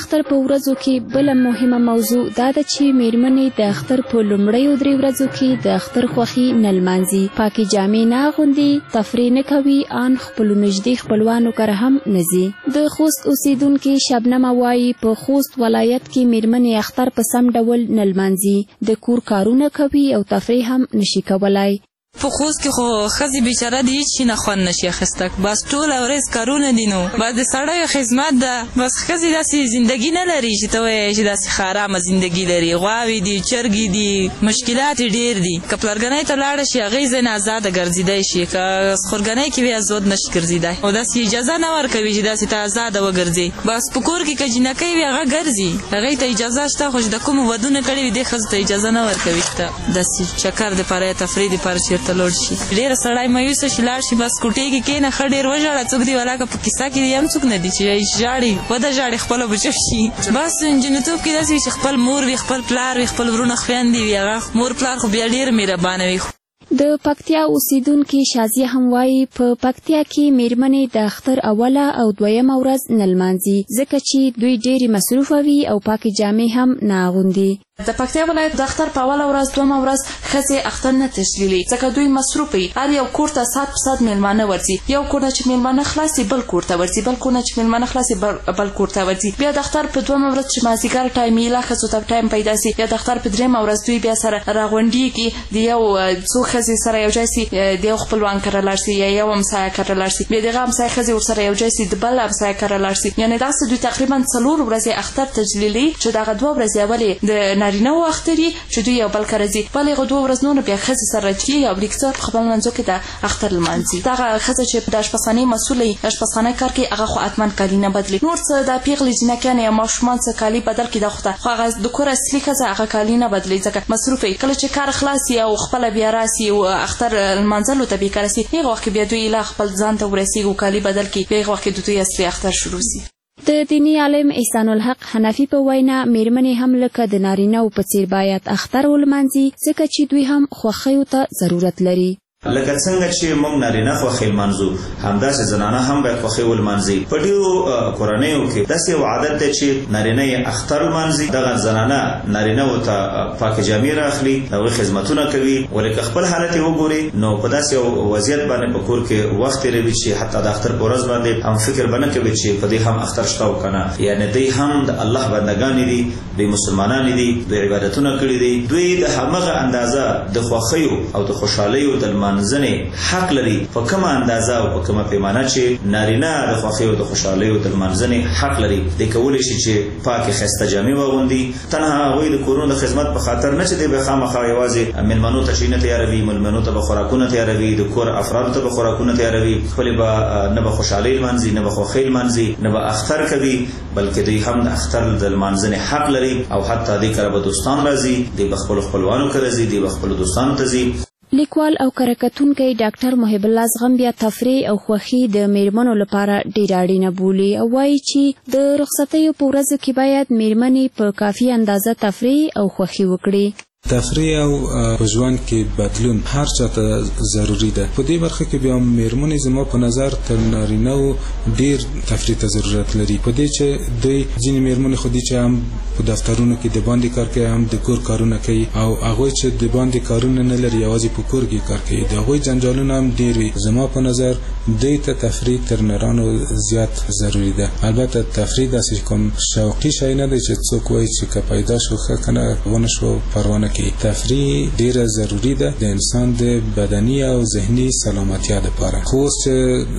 اختر په ورځو کې بل مهمه موضوع دا ده چې میرمنې د اختر په لومړیو درې ورځو کې د اختر خوښي نه لمانځي، پاکې جامې نه اغوندي، تفریح نه کوي، ان خپلو نږدې خپلوانو کره هم نه ځي. د خوست اوسیدونکې شبنمه وایي په خوست ولایت کې میرمنې اختر په سم ډول نه لمانځي، د کور کارونه کوي او تفریح هم نشي کولای. په خوست کې خو ښځې بیچاره دي هېڅ شي نه خوند نشي اخیستک، بس ټوله ورځ کارونه دي، نو بس د سړیو خدمت ده. بس ښځې داسې زندګي نه لري چې ته وایې چې داسې ښه ارامه زندګي لري، غواوې دي، چرګې دي، مشکلات یې ډېر دي. که پلرګنۍ ته لاړه شي هغې ځای نه ازاده ګرځېدی شي، که خورګنۍ کې وي ازاد نشي ګرځېدی، او داسې اجازه نه ورکوي چې داسې ته ازاده وګرځې. بس په کور کې که جینکۍ وي هغه ګرځي، هغې ته اجازه شته، خو چې د کومو ودونه کړي وي دې ښځو ته اجازه نه ورکوي چې ته داسې چکر دپاره یا تفریح دپاره چېرته لاړ شي. ډېره سړی مایوسه شي لاړ شي، بس کوټې کې کښېنه ښه ډېر وژاړه، څوک دې ولاکه په کیسه کې دې هم څوک نه دي چې ژاړي، وده ژاړي خپله به چپ شي. بس نجونتوب کې داسې وي چې خپل مور وي، خپل پلار وي، خپل ورونه خویندې وي، هغه مور پلار خو بیا ډېر مهربانه وي. د پکتیا اوسیدونکې شازیه هم وایي په پکتیا کې میرمنې د اختر اوله او دویمه ورځ نه لمانځي، ځکه چې دوی ډېرې مصروفه وي او پاکې جامې هم نه اغوندي. د پکتیا ولایت د اختر په اوله ورځ دویمه ورځ ښځې اختر نه تشلیلي، ځکه دوی مصروف وي. هر یو کور ته ساعت په ساعت میلمانه ورځي، یو کور نه چې میلمانه خلاصي بل کور ته ورځي، بل کور نه چې میلمانه خلاصي بل کور ته ورځي. بیا د اختر په دویمه ورځ چې مازدیګر ټایم یې لا ښځو ته ټایم پیدا سي، یا د اختر په درېیمه ورځ دوی بیا سره راغونډېږي، د یو څو ښځې سره یو ځای سي، د یو خپلوان کره لاړ سي یا یو همسایه کره لاړ سي، بیا د هغه همسایه ښځې ورسره یو ځای سي، د بل همسایه کره لاړ سي. یعنې داسې دوی تقریبا څلور ورځې اختر تجلیلي، چې دغه دوه ورځې اولې د نارینهو اختر چې دوی یو بل کره ځي، بل هغه دوه ورځ نور بیا ښځې سره کېږي او لیکڅه په خپل منځو کې د اختر لمانځي. دغه ښځه چې د اشپزخانې مسؤله وي، د اشپزخانې کار کوي، هغه خو حتما کالي نه بدلي. نور څه د پیغلې جینکیانې یا ماشومان څه کالي بدل کړي، دا خو ته خو هغه د کور اصلي ښځه هغه کالي نه بدلي، ځکه مصروف وي. کله چې کار خلاص وي او خپله بیا راسي او اختر لمانځلو ته بیکاره سي، هغه وخت کې بیا دوی لا خپل ځان ته ورسېږي او کالي بدل کړي، بیا هغه وخت کې د دوی اصلي اختر شروع سي. د دینی عالم احسان الحق حنفي په وینا میرمنې هم لکه د نارینهو په څیر باید اختر ولمانځي، ځکه چې دوی هم خوښیو ته ضرورت لري. لکه څنګه چې موږ نارینه خوښي لمانځو، همداسې زنانه هم باید خوښي ولمانځي. په ډېرو کورنیو کې داسې یو عادت دی چې نارینه یې اختر لمانځي، دغه زنانه نارینهو ته پاکې جامې رااخلي، د هغوی خدمتونه کوي، ولې که خپل حالت یې وګوري نو په داسې یو وضعیت باندې په کور کې وخت تېروي چې حتی د اختر په ورځ باندې هم فکر به نه کوي چې په دې هم اختر شته او که نه. یعنې دوی هم د الله بندګانې دي، دوی مسلمانانې دي، دوی عبادتونه کړي دي، دوی د همغه اندازه د خوښیو او د خوشحالیو د منځنه حق لري په کومه اندازه او په کومه پیمانه چې نارینه د خوښۍ او د خوشحالۍ او د منځنه حق لري. د کولی شي چې پاکه خسته جامې واغوندي، تنها هغوی د کورونو د خدمت په خاطر نه چې د بخامخا یوازې مېلمنو ته شي نه تیاروي، مېلمنو ته به خوراکونه تیاروي، د کور افرادو ته به خوراکونه تیاروي، خپلې به نه به خوشحالۍ لمانځي، نه به خوښۍ لمانځي، نه به اختر کوي، بلکې دوی هم د اختر د لمانځنې حق لري. او حتی دې کره به دوستان راځي، دوی به خپلو خپلوانو کره ځي، دوی به خپلو دوستانو ته ځي. لیکوال او کرکټونکی ډاکټر محب الله زغم بیا تفریح او خوښي د میرمنو لپاره ډېره اړینه بولي او وایي چې د رخصتیو په ورځو کې باید میرمنې په کافي اندازه تفریح او خوښي وکړي. تفریح او په ژوند کې بدلون هر چاته ضروری ده. په دې برخه کې بیا میرمنې زما په نظر تر نارینهو ډیر تفریح ته ضرورت لري، په دې چې دوی ځینې میرمنې خو دي چې هم په دفترونو کې د باندې کار کوي، هم د کور کارونه کوي، او هغوی چې د باندې کارونه نه لري یوازې په کور کې کار کوي، د هغوی جنجالونه هم ډیر وي. زما په نظر دوی ته تفریح تر نارانو زیات ضروری ده. البته تفریح داسې کوم شوقي شی نه دی چې څوک وایي چې که پیدا شو ښه کنه ونه شو پروا نه کوي. تفریح ډیره ضروری ده د انسان د بدني او ذهني سلامتیا لپاره. خو اوس چې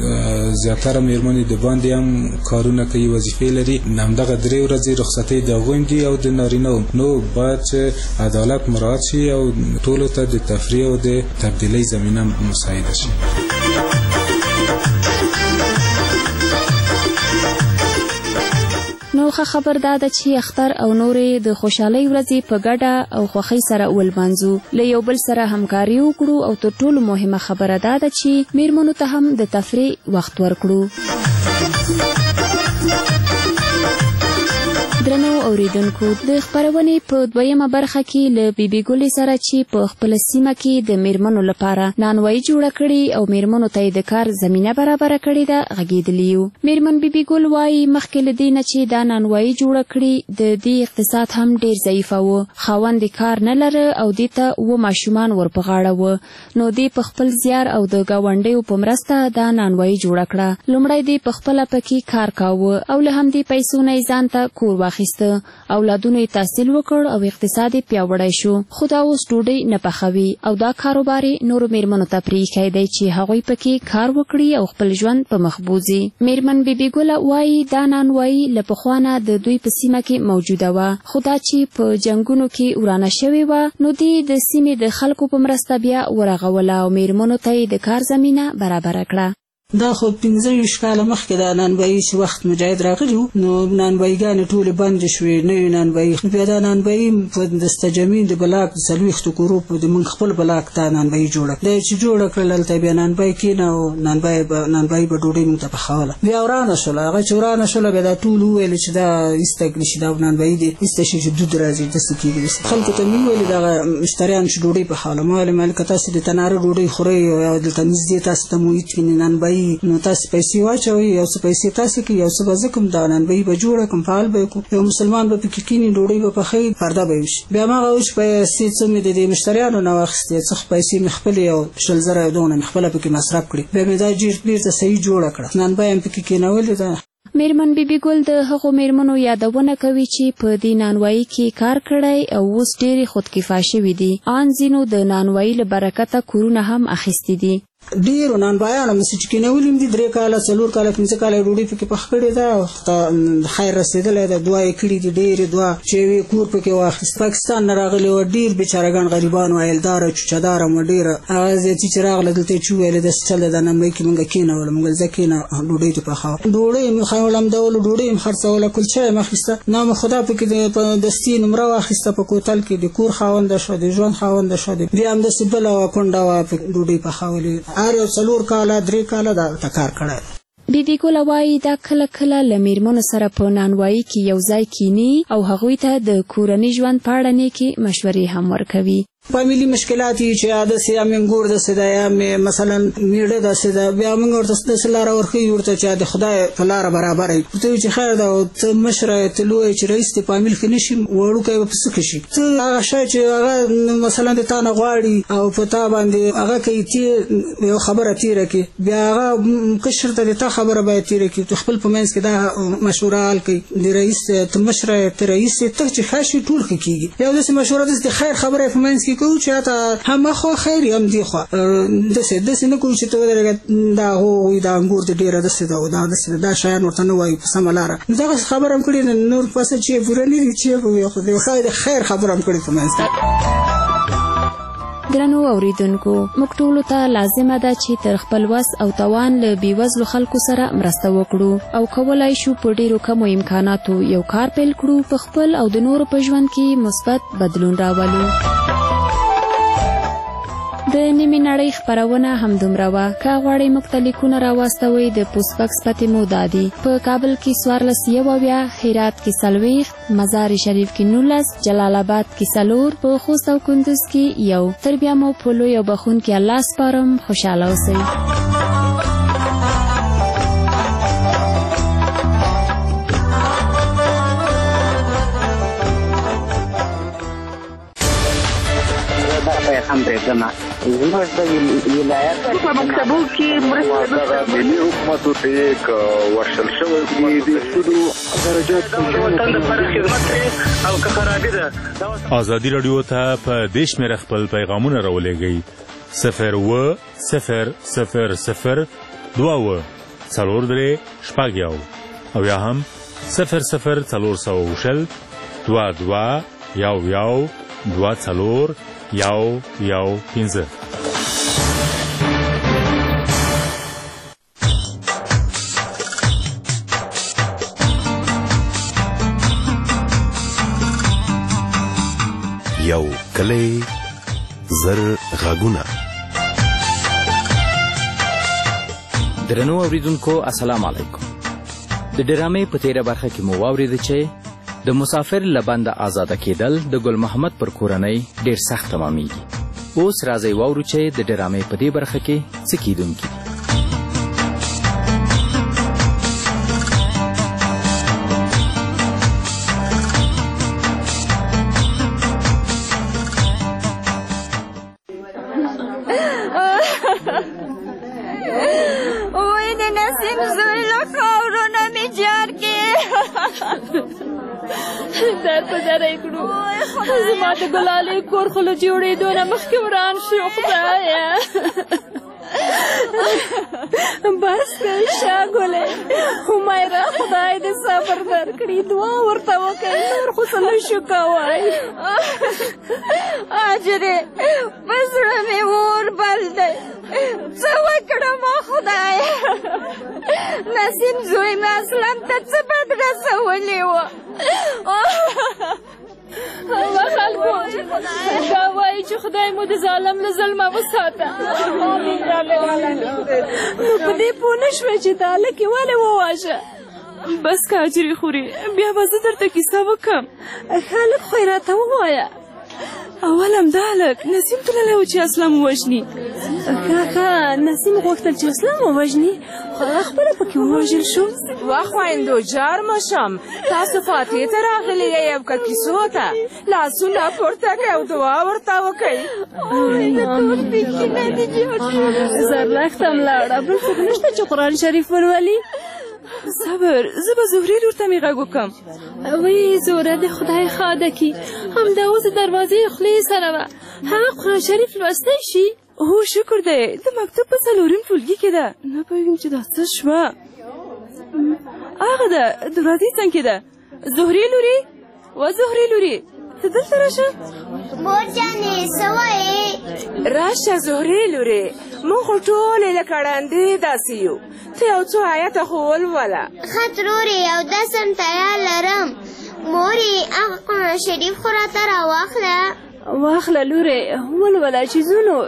زیاتره میرمنې د باندې هم کارونه کوي، وظیفې لري، همدغه درې ورځې رخصتۍ د هغوی دي او د نارینهو، نو باید چې عدالت مراعات شي او ټولو ته د تفریح او د تبدیلۍ زمینه مساعده شي. نو ښه خبر دا ده چې اختر او نورې د خوشحالۍ ورځې په ګډه او خوښۍ سره ولمانځو، له یو بل سره همکاري وکړو او تر ټولو مهمه خبره دا ده چې میرمنو ته هم د تفریح وخت ورکړو. درنو اوریدونکو د خبرونې په دویمه برخه کې له بیبي ګلې سره چې په خپل سیمه کې د میرمنو لپاره نانوایی جوړه کړي او میرمنو ته د کار زمینه برابر کړي ده غږیدلی یو. میرمن بیبي ګل وایي مخکې له دې نه چې دا نانوایی جوړه کړي د دې اقتصاد هم ډیر ضعیفه و. خاوند کار نه لره او دې ته اووه ماشومان ور په غاړه و، نو دې په خپل زیار او د ګاونډیو په مرسته دا نانوایی جوړه کړه. لومړی دې په خپله پکې کار کاوه او له همدې پیسو نه یې ځان ته کور واخیسته، اولادونو یې تحصیل وکړ او اقتصاد یې پیاوړی شو. خو دا اوس ډوډۍ نه پخوي او دا کاروبار یې نورو میرمنو ته پرېښی دی چې هغوی پکې کار وکړي او خپل ژوند په مخ بوځي. میرمن بیبي ګله وایي دا نانوایی له پخوا نه د دوی په سیمه کې موجوده وه، خو دا چې په جنګونو کې ورانه شوې وه نو دې د سیمې د خلکو په مرسته بیا ورغوله او میرمنو ته یې د کار زمینه برابره کړه. دا خو پنځه ویشت کاله مخکې د نانوایی چې وخت مجاهد راغلی و نو نانواییګانې ټولې بندې شوې، نوې نانوایي. نو بیا دا نانوایي په د ستجمین د بلاک د څلوېښتو کورو په د موږ خپل بلاک ته نانوایي جوړه کړه. دا چې جوړه کړل هلته بیا نانوایي کېنه او نانوایي به نانوایي به ډوډۍ موږ ته پخوله. بیا ورانه شوله، هغه چې ورانه شوله بیا دا ټول وویل چې دا ایسته کړي چې دا نانوایي دی ایسته شي چې دود راځي داسې کېږي. خلکو ته مې وویل دغه مشتریان چې ډوډۍ پخوله، ما ویل مالکه تاسې د تناره ډوډۍ خورئ او دلته نږدې تاسو ته محیط وي نانوایي، نو تاسې پیسې واچوئ، یو څه پیسې تاسې کړئ، یو څه به زه کوم، دا نانوایي به جوړه کړم، فعال به یې کړو، یو مسلمان به پکې کښېني ډوډۍ به پخوي، پرده به یې وشي. بیا هماغه و چې پیسې څه مې د دې مشتریانو نه واخیستې، څه پیسې مې خپلې یو شل زره دونه مې خپله پکې مصرف کړې. بیا مې دا بیرته صحیح جوړه کړه، نانوایي هم پکې کېنولې ده. میرمن بیبي ګل د هغو میرمنو یادونه کوي چې په دې نانوایی کې کار کړی او اوس ډېرې خودکفا شوي دي. آن ځینو د نانوایی له برکته کورونه هم اخیستي دي. ډېرو نانوایانو همداسې چې کېنولي هم دي، درې کاله څلور کاله پنځه کاله یې ډوډۍ پکې پخ کړې ده، خیر رسېدلی ده، دعا یې کړي دي ډېرې دعا چې یوې کور پکې واخیست. پاکستان نه راغلي وه ډېر بېچارهګان غریبان وه، ایلداره چوچهداره مو ډېره. هغه زیاتي چې راغله دلته یې چې وویلې داسې چل دی دا نانوایي کې مونږ کېنوله، مونږ ځه کېنه ډوډۍ دې پخوه. ډوډۍ مې خولمدولو، ډوډۍ مې خرڅوله، کلچه یې مې اخیسته، نام خدا پکې په دستي نمره واخیسته په کوتل کې، د کور خاونده شوه، د ژوند خاونده شوه. بیا همداسې بله وه کونډه وه ډوډۍ پخولې، هر یو څلور کاله درې کاله دا کار کړی. بیبي ګله وایي دا کله کله له میرمنو سره په نانوایی کې یو ځای کینی او هغوی ته د کورني ژوند په اړه نیکې مشورې هم ورکوي. فامیلي مشکلات یې چې یا داسې یا مې ګور داسې ده یا مې مثلا میړه داسې ده، بیا موږ ورته داسې لاره ورښیو ورته چې د خدای په لاره برابره یي، ورته وایي چې خیر ده ته مشره یې، ته لوی یې چې رئیس دې فامیل کې نه شي، وړوکی به په څه کې شي، ته هغه شی چې هغه مثلا د تا نه غواړي او په تا باندې هغه کوي تی یو خبره تېره کړي، بیا هغه کشر ته د تا خبره باید تېره کړي، ته خپل په منځ کې دا مشوره حل کړي، د رئیس ته مشره یې، ته رئیس یې، ته چې ښه شي ټول ښه کېږي. یو داسې مشوره داسې د خیر خبره یې په منځ کې کوو چې تا هم خو خیر هم دی خو داسې داسې نه کوو چې ته ودرېږه دا هغوی دا انګور دې ډېره داسې ده او دا داسې ده، دا شیان ورته نه وایي په سمه لاره. دغسې خبره هم کړې ده، نور پسه چې پوره نه دي چې خو د خیر خبره هم کړې په منځ کې. درنو اوریدونکو، موږ ټولو ته لازمه ده چې تر خپل وس او توان له بېوزلو خلکو سره مرسته وکړو او کولی شو په ډېرو کمو امکاناتو یو کار پیل کړو، په خپل او د نورو په ژوند کې مثبت بدلون راولو. د نیمې نړۍ خپرونه همدومره وه. که غواړئ موږ ته لیکونه راواستوئ د پوسټ بکس پتې مو دا دي: په کابل کې څوارلس یو اویا، هرات کې څلوېښت، مزار شریف کې نولس، جلال آباد کې څلور، په خوست او کندوز کې یو. تر بیا مو په لوی او بخښونکي الله سپارم. خوشحاله اوسئ. هم پرېږدمه زموږ د ولایت په مکتبو کې مرسته ملي حکومتو ته یې که ورشل شوی دي د سودو درجات وطن لپاره خدمت کوي او که خرابي ده. ازادي راډیو ته په دې شمېره خپل پیغامونه راولېږئ: صفر اووه صفر صفر صفر دوه اووه څلور درې شپږ یو او یا هم صفر صفر څلور سوه شل دوه دوه یو یو دوه څلور یو یو پنځه. یو کلی زر غږونه. درنو اوریدونکو السلام علیکم. د ډرامې په تیره برخه کې مو واورېده چې د مسافر له بنده آزاده کېدل د ګل محمد پر کورنۍ ډېر سخت تمامیږي. اوس راځئ واورو چې د ډرامې په دې برخه کې څه کیدونکي دي. وای د نسیم زوی له خاورونه مې جار کې در په در یې کړو. زما د ګلالۍ کور خو له جوړېدو نه مخکې وران شو. خدایه بس کړئ شاګلې همیره خدای دې صبر درکړي. دعا ورته وکړئ نور خو څه نه شو کوی. اجرې په زړه مې اور بل دی. څه وکړم خدایه. نسیم زوی مې اصلا ته څه بد رسولې وه. هغه خلکو دا وایي چې خدای مو د ظالم له ظلمه وساته. نو په دې پوه نه شوې چې دا هلک یې ولې وواژه. بس که اجرې خوري بیا به زه درته کیسه وکړم. ښه هلک خو یې راته ووایه. اول همدا هلک نسیم تللی و چې اسلام ووژني. ښه ښه نسیم غوښتل چې اسلام ووژني خو هغه خپله پکې ووژل شو. وا خویندو جار مشم تاسو فاتحې ته راغلي یئ او که کیسو ته لاسونه پورته کړئ او دعا ورته وکړئ. زرلښته هم لاړه بل څوک نشته چې قرآن شریف ولولي. صبر زه به زهري لور ته مې غږ وکړم. وی زوره د خدای خاده کي همدا اوس د دروازې خولې سره وه. هغه قرآن شریف لوستی شي؟ هو شکر دی د مکتوب په څلورم ټولګي کې ده. نه پوهېږم چې دا څه شوه. هغه ده دروازې څنګ کې ده. زهري لورې و زهري لورې ته دلته راشه. مور جانې څه وایې؟ راشه زهري لورې موږ خو ټولې لکه ړندې داسې یو. ته یو څو آیته خو ولوله. ښه ترورې اودس هم تیار لرم. مورې هغه قرآن شریف خو راته راواخله. واخله لورې ولوله چې ځو نور.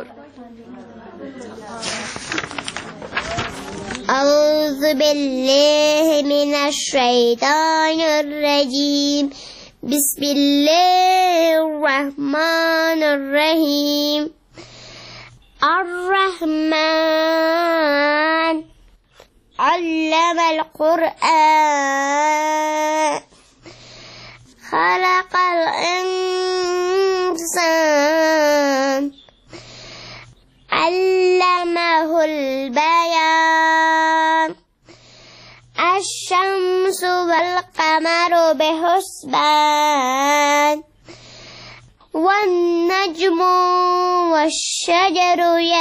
أعوذ بالله من الشيطان الرجيم بسم الله الرحمن الرحيم الرحمن علم القرآن خلق الإنسان علمه البيان الشمس والقمر بحسبان والنجم والشجر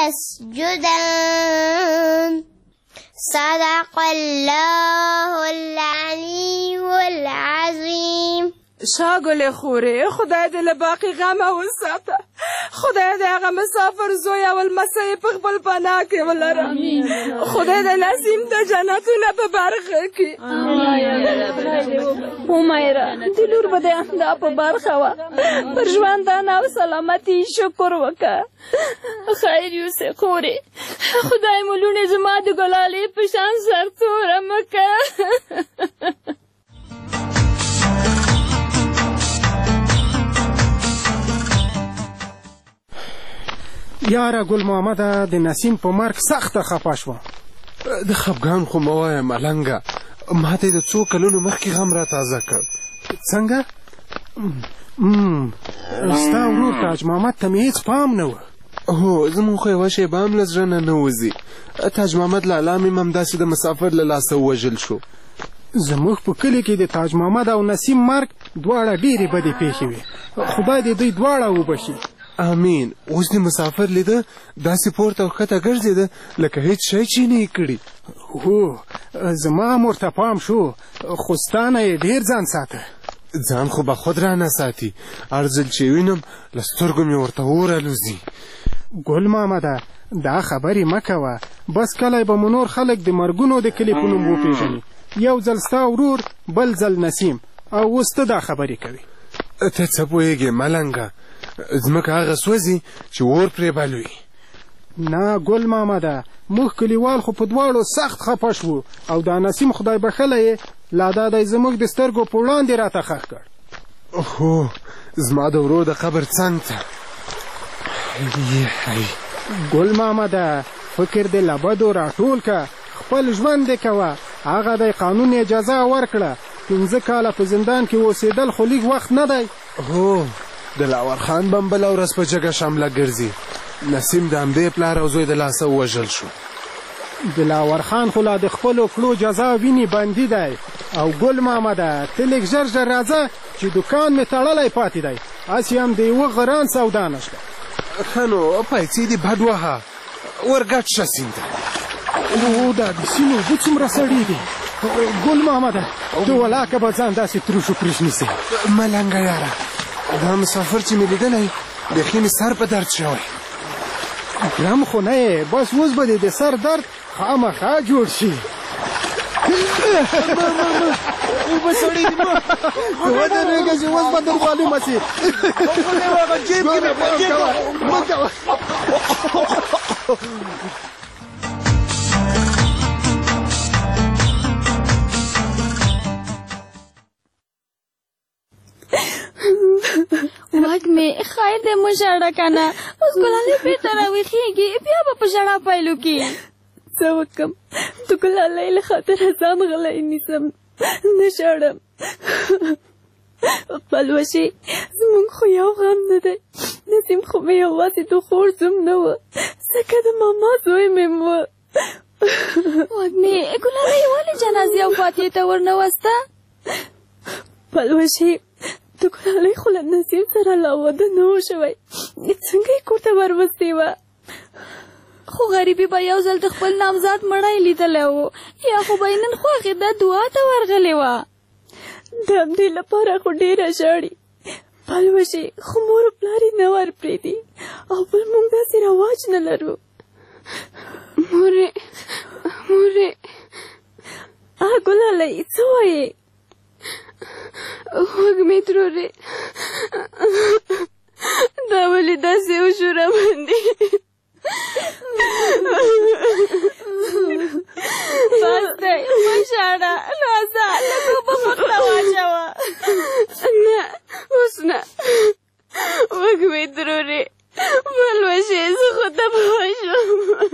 يسجدان صدق الله العلي العظيم. شاګلې خورې خدای دې له باقي غمه وساته. خدای دې هغه مسافر زوی او لمسی په خپل پناه کې ولره. خدای دې نسیم د جنتونه په برخه کې. همیره د لور به دې همدا په برخه وه. پر ژوندانه او سلامتي شکر وکړه. خیر یوسې خورې خدای مو لوڼې زما د ګلالۍ په شان سرتوره مه کړه. یاره ګل محمده د نسیم په مرګ سخته خفه شوه. د خفګان خو مه وایه ملنګه ما ته د څو کلونو مخکې غم را تازه کړ. څنګه؟ ستا ورور تاج محمد ته مې هېڅ پام نه و. هو زموږ خو یوه شیبه هم له زړه نه نه وځي. تاج محمد لالا مې هم همداسې د مسافر له لاسه ووژل شو. زموږ په کلي کې د تاج محمد او نسیم مرګ دواړه ډېرې بدې پیښې وې. خدای دې دوی دواړه وبخي. امین. اوس د مسافر لیده داسې پورته او ښکته ګرځېده لکه هېڅ شی چې نه یې کړي. هو زما هم ورته پام شو خو ستا نه یې ډېر ځان ساته. ځان خو به خود رانه ساتي. هر ځل چې وینم له سترګو مې ورته اور الوزي. ګل محمده دا خبرې مه کوه. بس کلی به مو نور خلک د مرګونو د کلي په نوم وپېژني. یو ځل ستا ورور بل ځل نسیم او اوس ته دا خبرې کوي. ته څه پوهېږې ملنګه ځمکه هغه سوځي چې اور پرې بل وي. نه ګل محمده موږ کلیوال خو په دواړو سخت خفه شوو او دا نسیم خدای بخلی یې لا دا دی زموږ د سترګو په وړاندې راته ښخ کړ. هو زما د ورور د قبر څنګ ته. ګل محمده فکر دې له بدو راټول که، خپل ژوند دې کوه. هغه دی قانون اجازه ورکړه، پنځه کاله په زندان کې اوسېدل خو لږ وخت نه دی. هو دلاور خان به هم بله ورځ په جګه شمله ګرځي. نسیم د همدې پلار او زوی د لاسه ووژل شو. دلاور خان خو لا د خپلو کړو جزا ویني بندي دی. او ګل محمده ته لږ ژر ژر راځه چې دوکان مې تړلی پاتې دی، هسې هم د یوه غران سودا نشته. ښه نو پیسې دې بډ وهه، ورګډ شه سیند ته. او دا د سیند اوبه څومره سړې دي. ګل محمده ته ولاکه به ځان داسې تروش و پریش نیسې. ملنګه یاره دا مسافر چې مې لیدلی بیخي مې سر په درد شوی. ګرم خو نه یې، بس اوس به دې د سر درد خامخا جوړ شي. اوبه سړې دي ما ودرېږه چې اوس به در معلومه سي. جیب کې مې وږمې خیر دی مه ژاړه که نه، اوس ګلالۍ بېرته راویښېږي بیا به په ژړا پیل وکړي. څه وکړم د ګلالۍ له خاطره ځان غلی نیسم، نه ژاړم. پلوشې زموږ خو یو غم نه دی. نسیم خو مې یوازې د خور زوم نه و، ځکه د ماما زوی مې م و. وږمې ګلالۍ ولې جنازې او فاتحې ته ورنوسته؟ پلوشې د ګلالۍ خو له نسیم سره لا واده نه و شوی، څنګه یې کور ته وروستې وه؟ خو غریبي به یو ځل د خپل نامزاد مړی لیدلی و، یا خو به یې نن خوښې ده دعا ته ورغلې وه. د همدې لپاره خو ډېره ژاړي. پلوشې خو مور پلار یې نه ورپرېږدي او بل موږ داسې رواج نه لرو. مورې مورې آ ګلالۍ څه وایې؟ وږمې ترورې دا ولې داسې وشو راباندې؟ بس دی مه ژاړه، راځه لږ اوبه مخ ته واچوه. نه اوس نه وږمې ترورې پلوشې زه خو تباه شوم،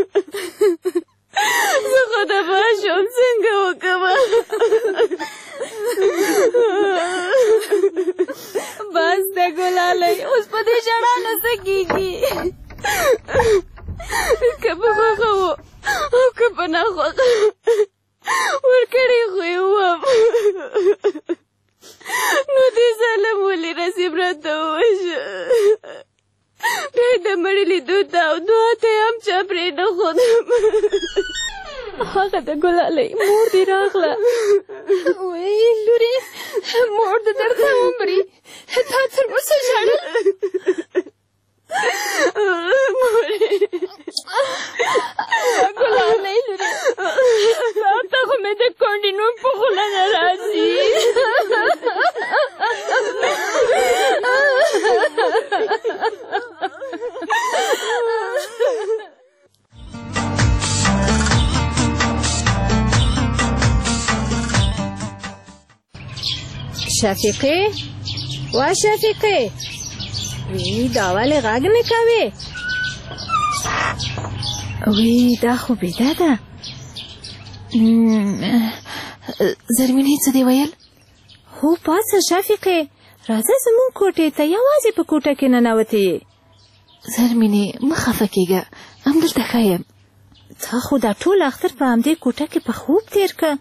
زه خو تباه شوم، څنګه وکړمه؟ بس دی ګلالۍ اوس په دې ژړا نه څه کېږي؟ که په خوښه و او که په ناخوښه ورکړې خو یې وم، نو دې ظالم ولې نصیب راته ووژه؟ بیا د مړي لیدو ته او دعا ته یې هم چا پرېنښودم. هغه د ګلالۍ مور دې راغله. وایي لورې مور د درته ومري، تا تر اوسه ژړل؟ ګلالۍ لورې ستا ته خو مې د کونډې نوم په خوله نه راځي. شفیقې وا شفیقې وی دا ولې غږ نه کوې؟ وی دا خو بېده ده. زرمینې څه دې ویل؟ هو پاڅه شفیقې راځه زموږ کوټې ته، یوازې په کوټه کې ننوتې یې. زرمینې مه خفه کېږه، همدلته ښه یم. تا خو دا ټول اختر په همدې کوټه کې په خوب تېر که.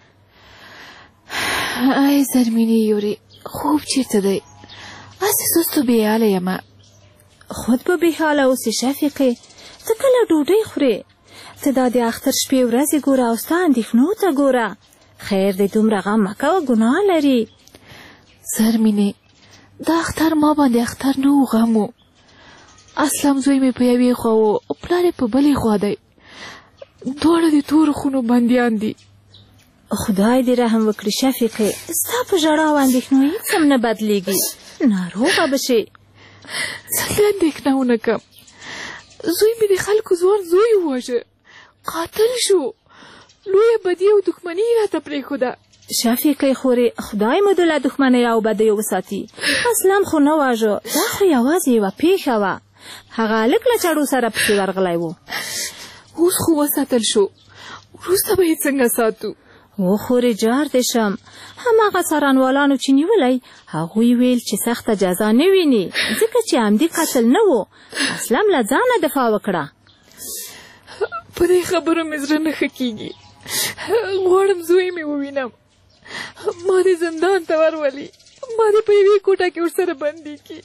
ای زرمینې یورې خوب چېرته دی؟ هسې سستو بېحاله یمه. خود به بېحاله اوسې شفیقې، ته کله ډوډۍ خورې؟ ته دا د اختر شپې ورځې ګوره او ستا اندېښنو ته ګوره. خیر دی دومره غم مه کوه، ګناه لري. زرمینې دا اختر ما باندې اختر نه و، غم و. اسلم زوی مې په یوې خوا و او پلار یې په بلې خوا دی، دواړه د تورو خونو بندیان دي. خدای دې رحم وکړي شفیقې، ستا په ژړا او اندېښنو هېڅ هم نه بدلېږي، ناروغه به شې. څنګه اندېښنه ونه کړم؟ زوی مې د خلکو ځوان زوی ووژه، قاتل شو، لویه بدي او دښمني یې راته پرېښوده. شفیقې خورې خدای مو د له دښمنۍ او بدیو وساتي. اسلم خو نه واژه، دا خو یوازې یوه پیښه وه. هغه هلک له چړو سره پسې ورغلی و. اوس خو وساتل شو، وروسته به یې څنګه ساتو؟ و خورې جار دې شم. هماغه څارنوالانو چې نیولی هغوی ویل چې سخته جزا نه ویني، ځکه چې عمدي قتل نه و. اسلم له ځانه دفاع وکړه. په دې خبرو مې زړه نه ښه کېږي. غواړم زوی مې ووینم، ما دې زندان ته ورولي، ما دې په یوې کوټه کې ورسره بندي کړي.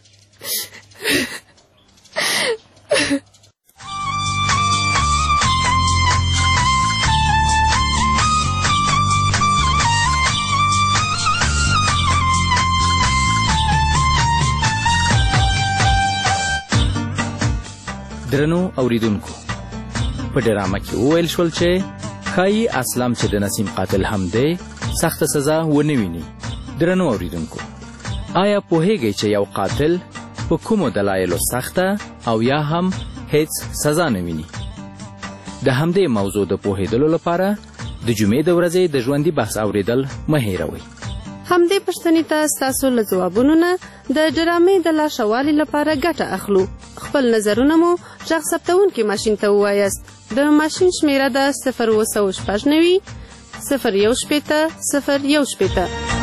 درنو اوریدونکو، په ډرامه کې وویل شول چې ښایي اسلم چې د نسیم قاتل هم دی سخته سزا ونه ویني. درنو اوریدونکو، آیا پوهیږئ چې یو قاتل په کومو دلایلو سخته او یا هم هیڅ سزا نه ویني؟ د همدې موضوع د پوهېدلو لپاره د جمعې د ورځې د ژوندي بحث اوریدل مه هېروئ. همدې پوښتنې ته ستاسو له ځوابونو نه د ډرامې د لاشوالي لپاره ګټه اخلو. خپل نظرونه مو غږ ثبتونکي ماشین ته ووایاست. د ماشین شمیره ده صفر اوه سوه شپږ نوي صفر یو شپېته صفر یو شپېته.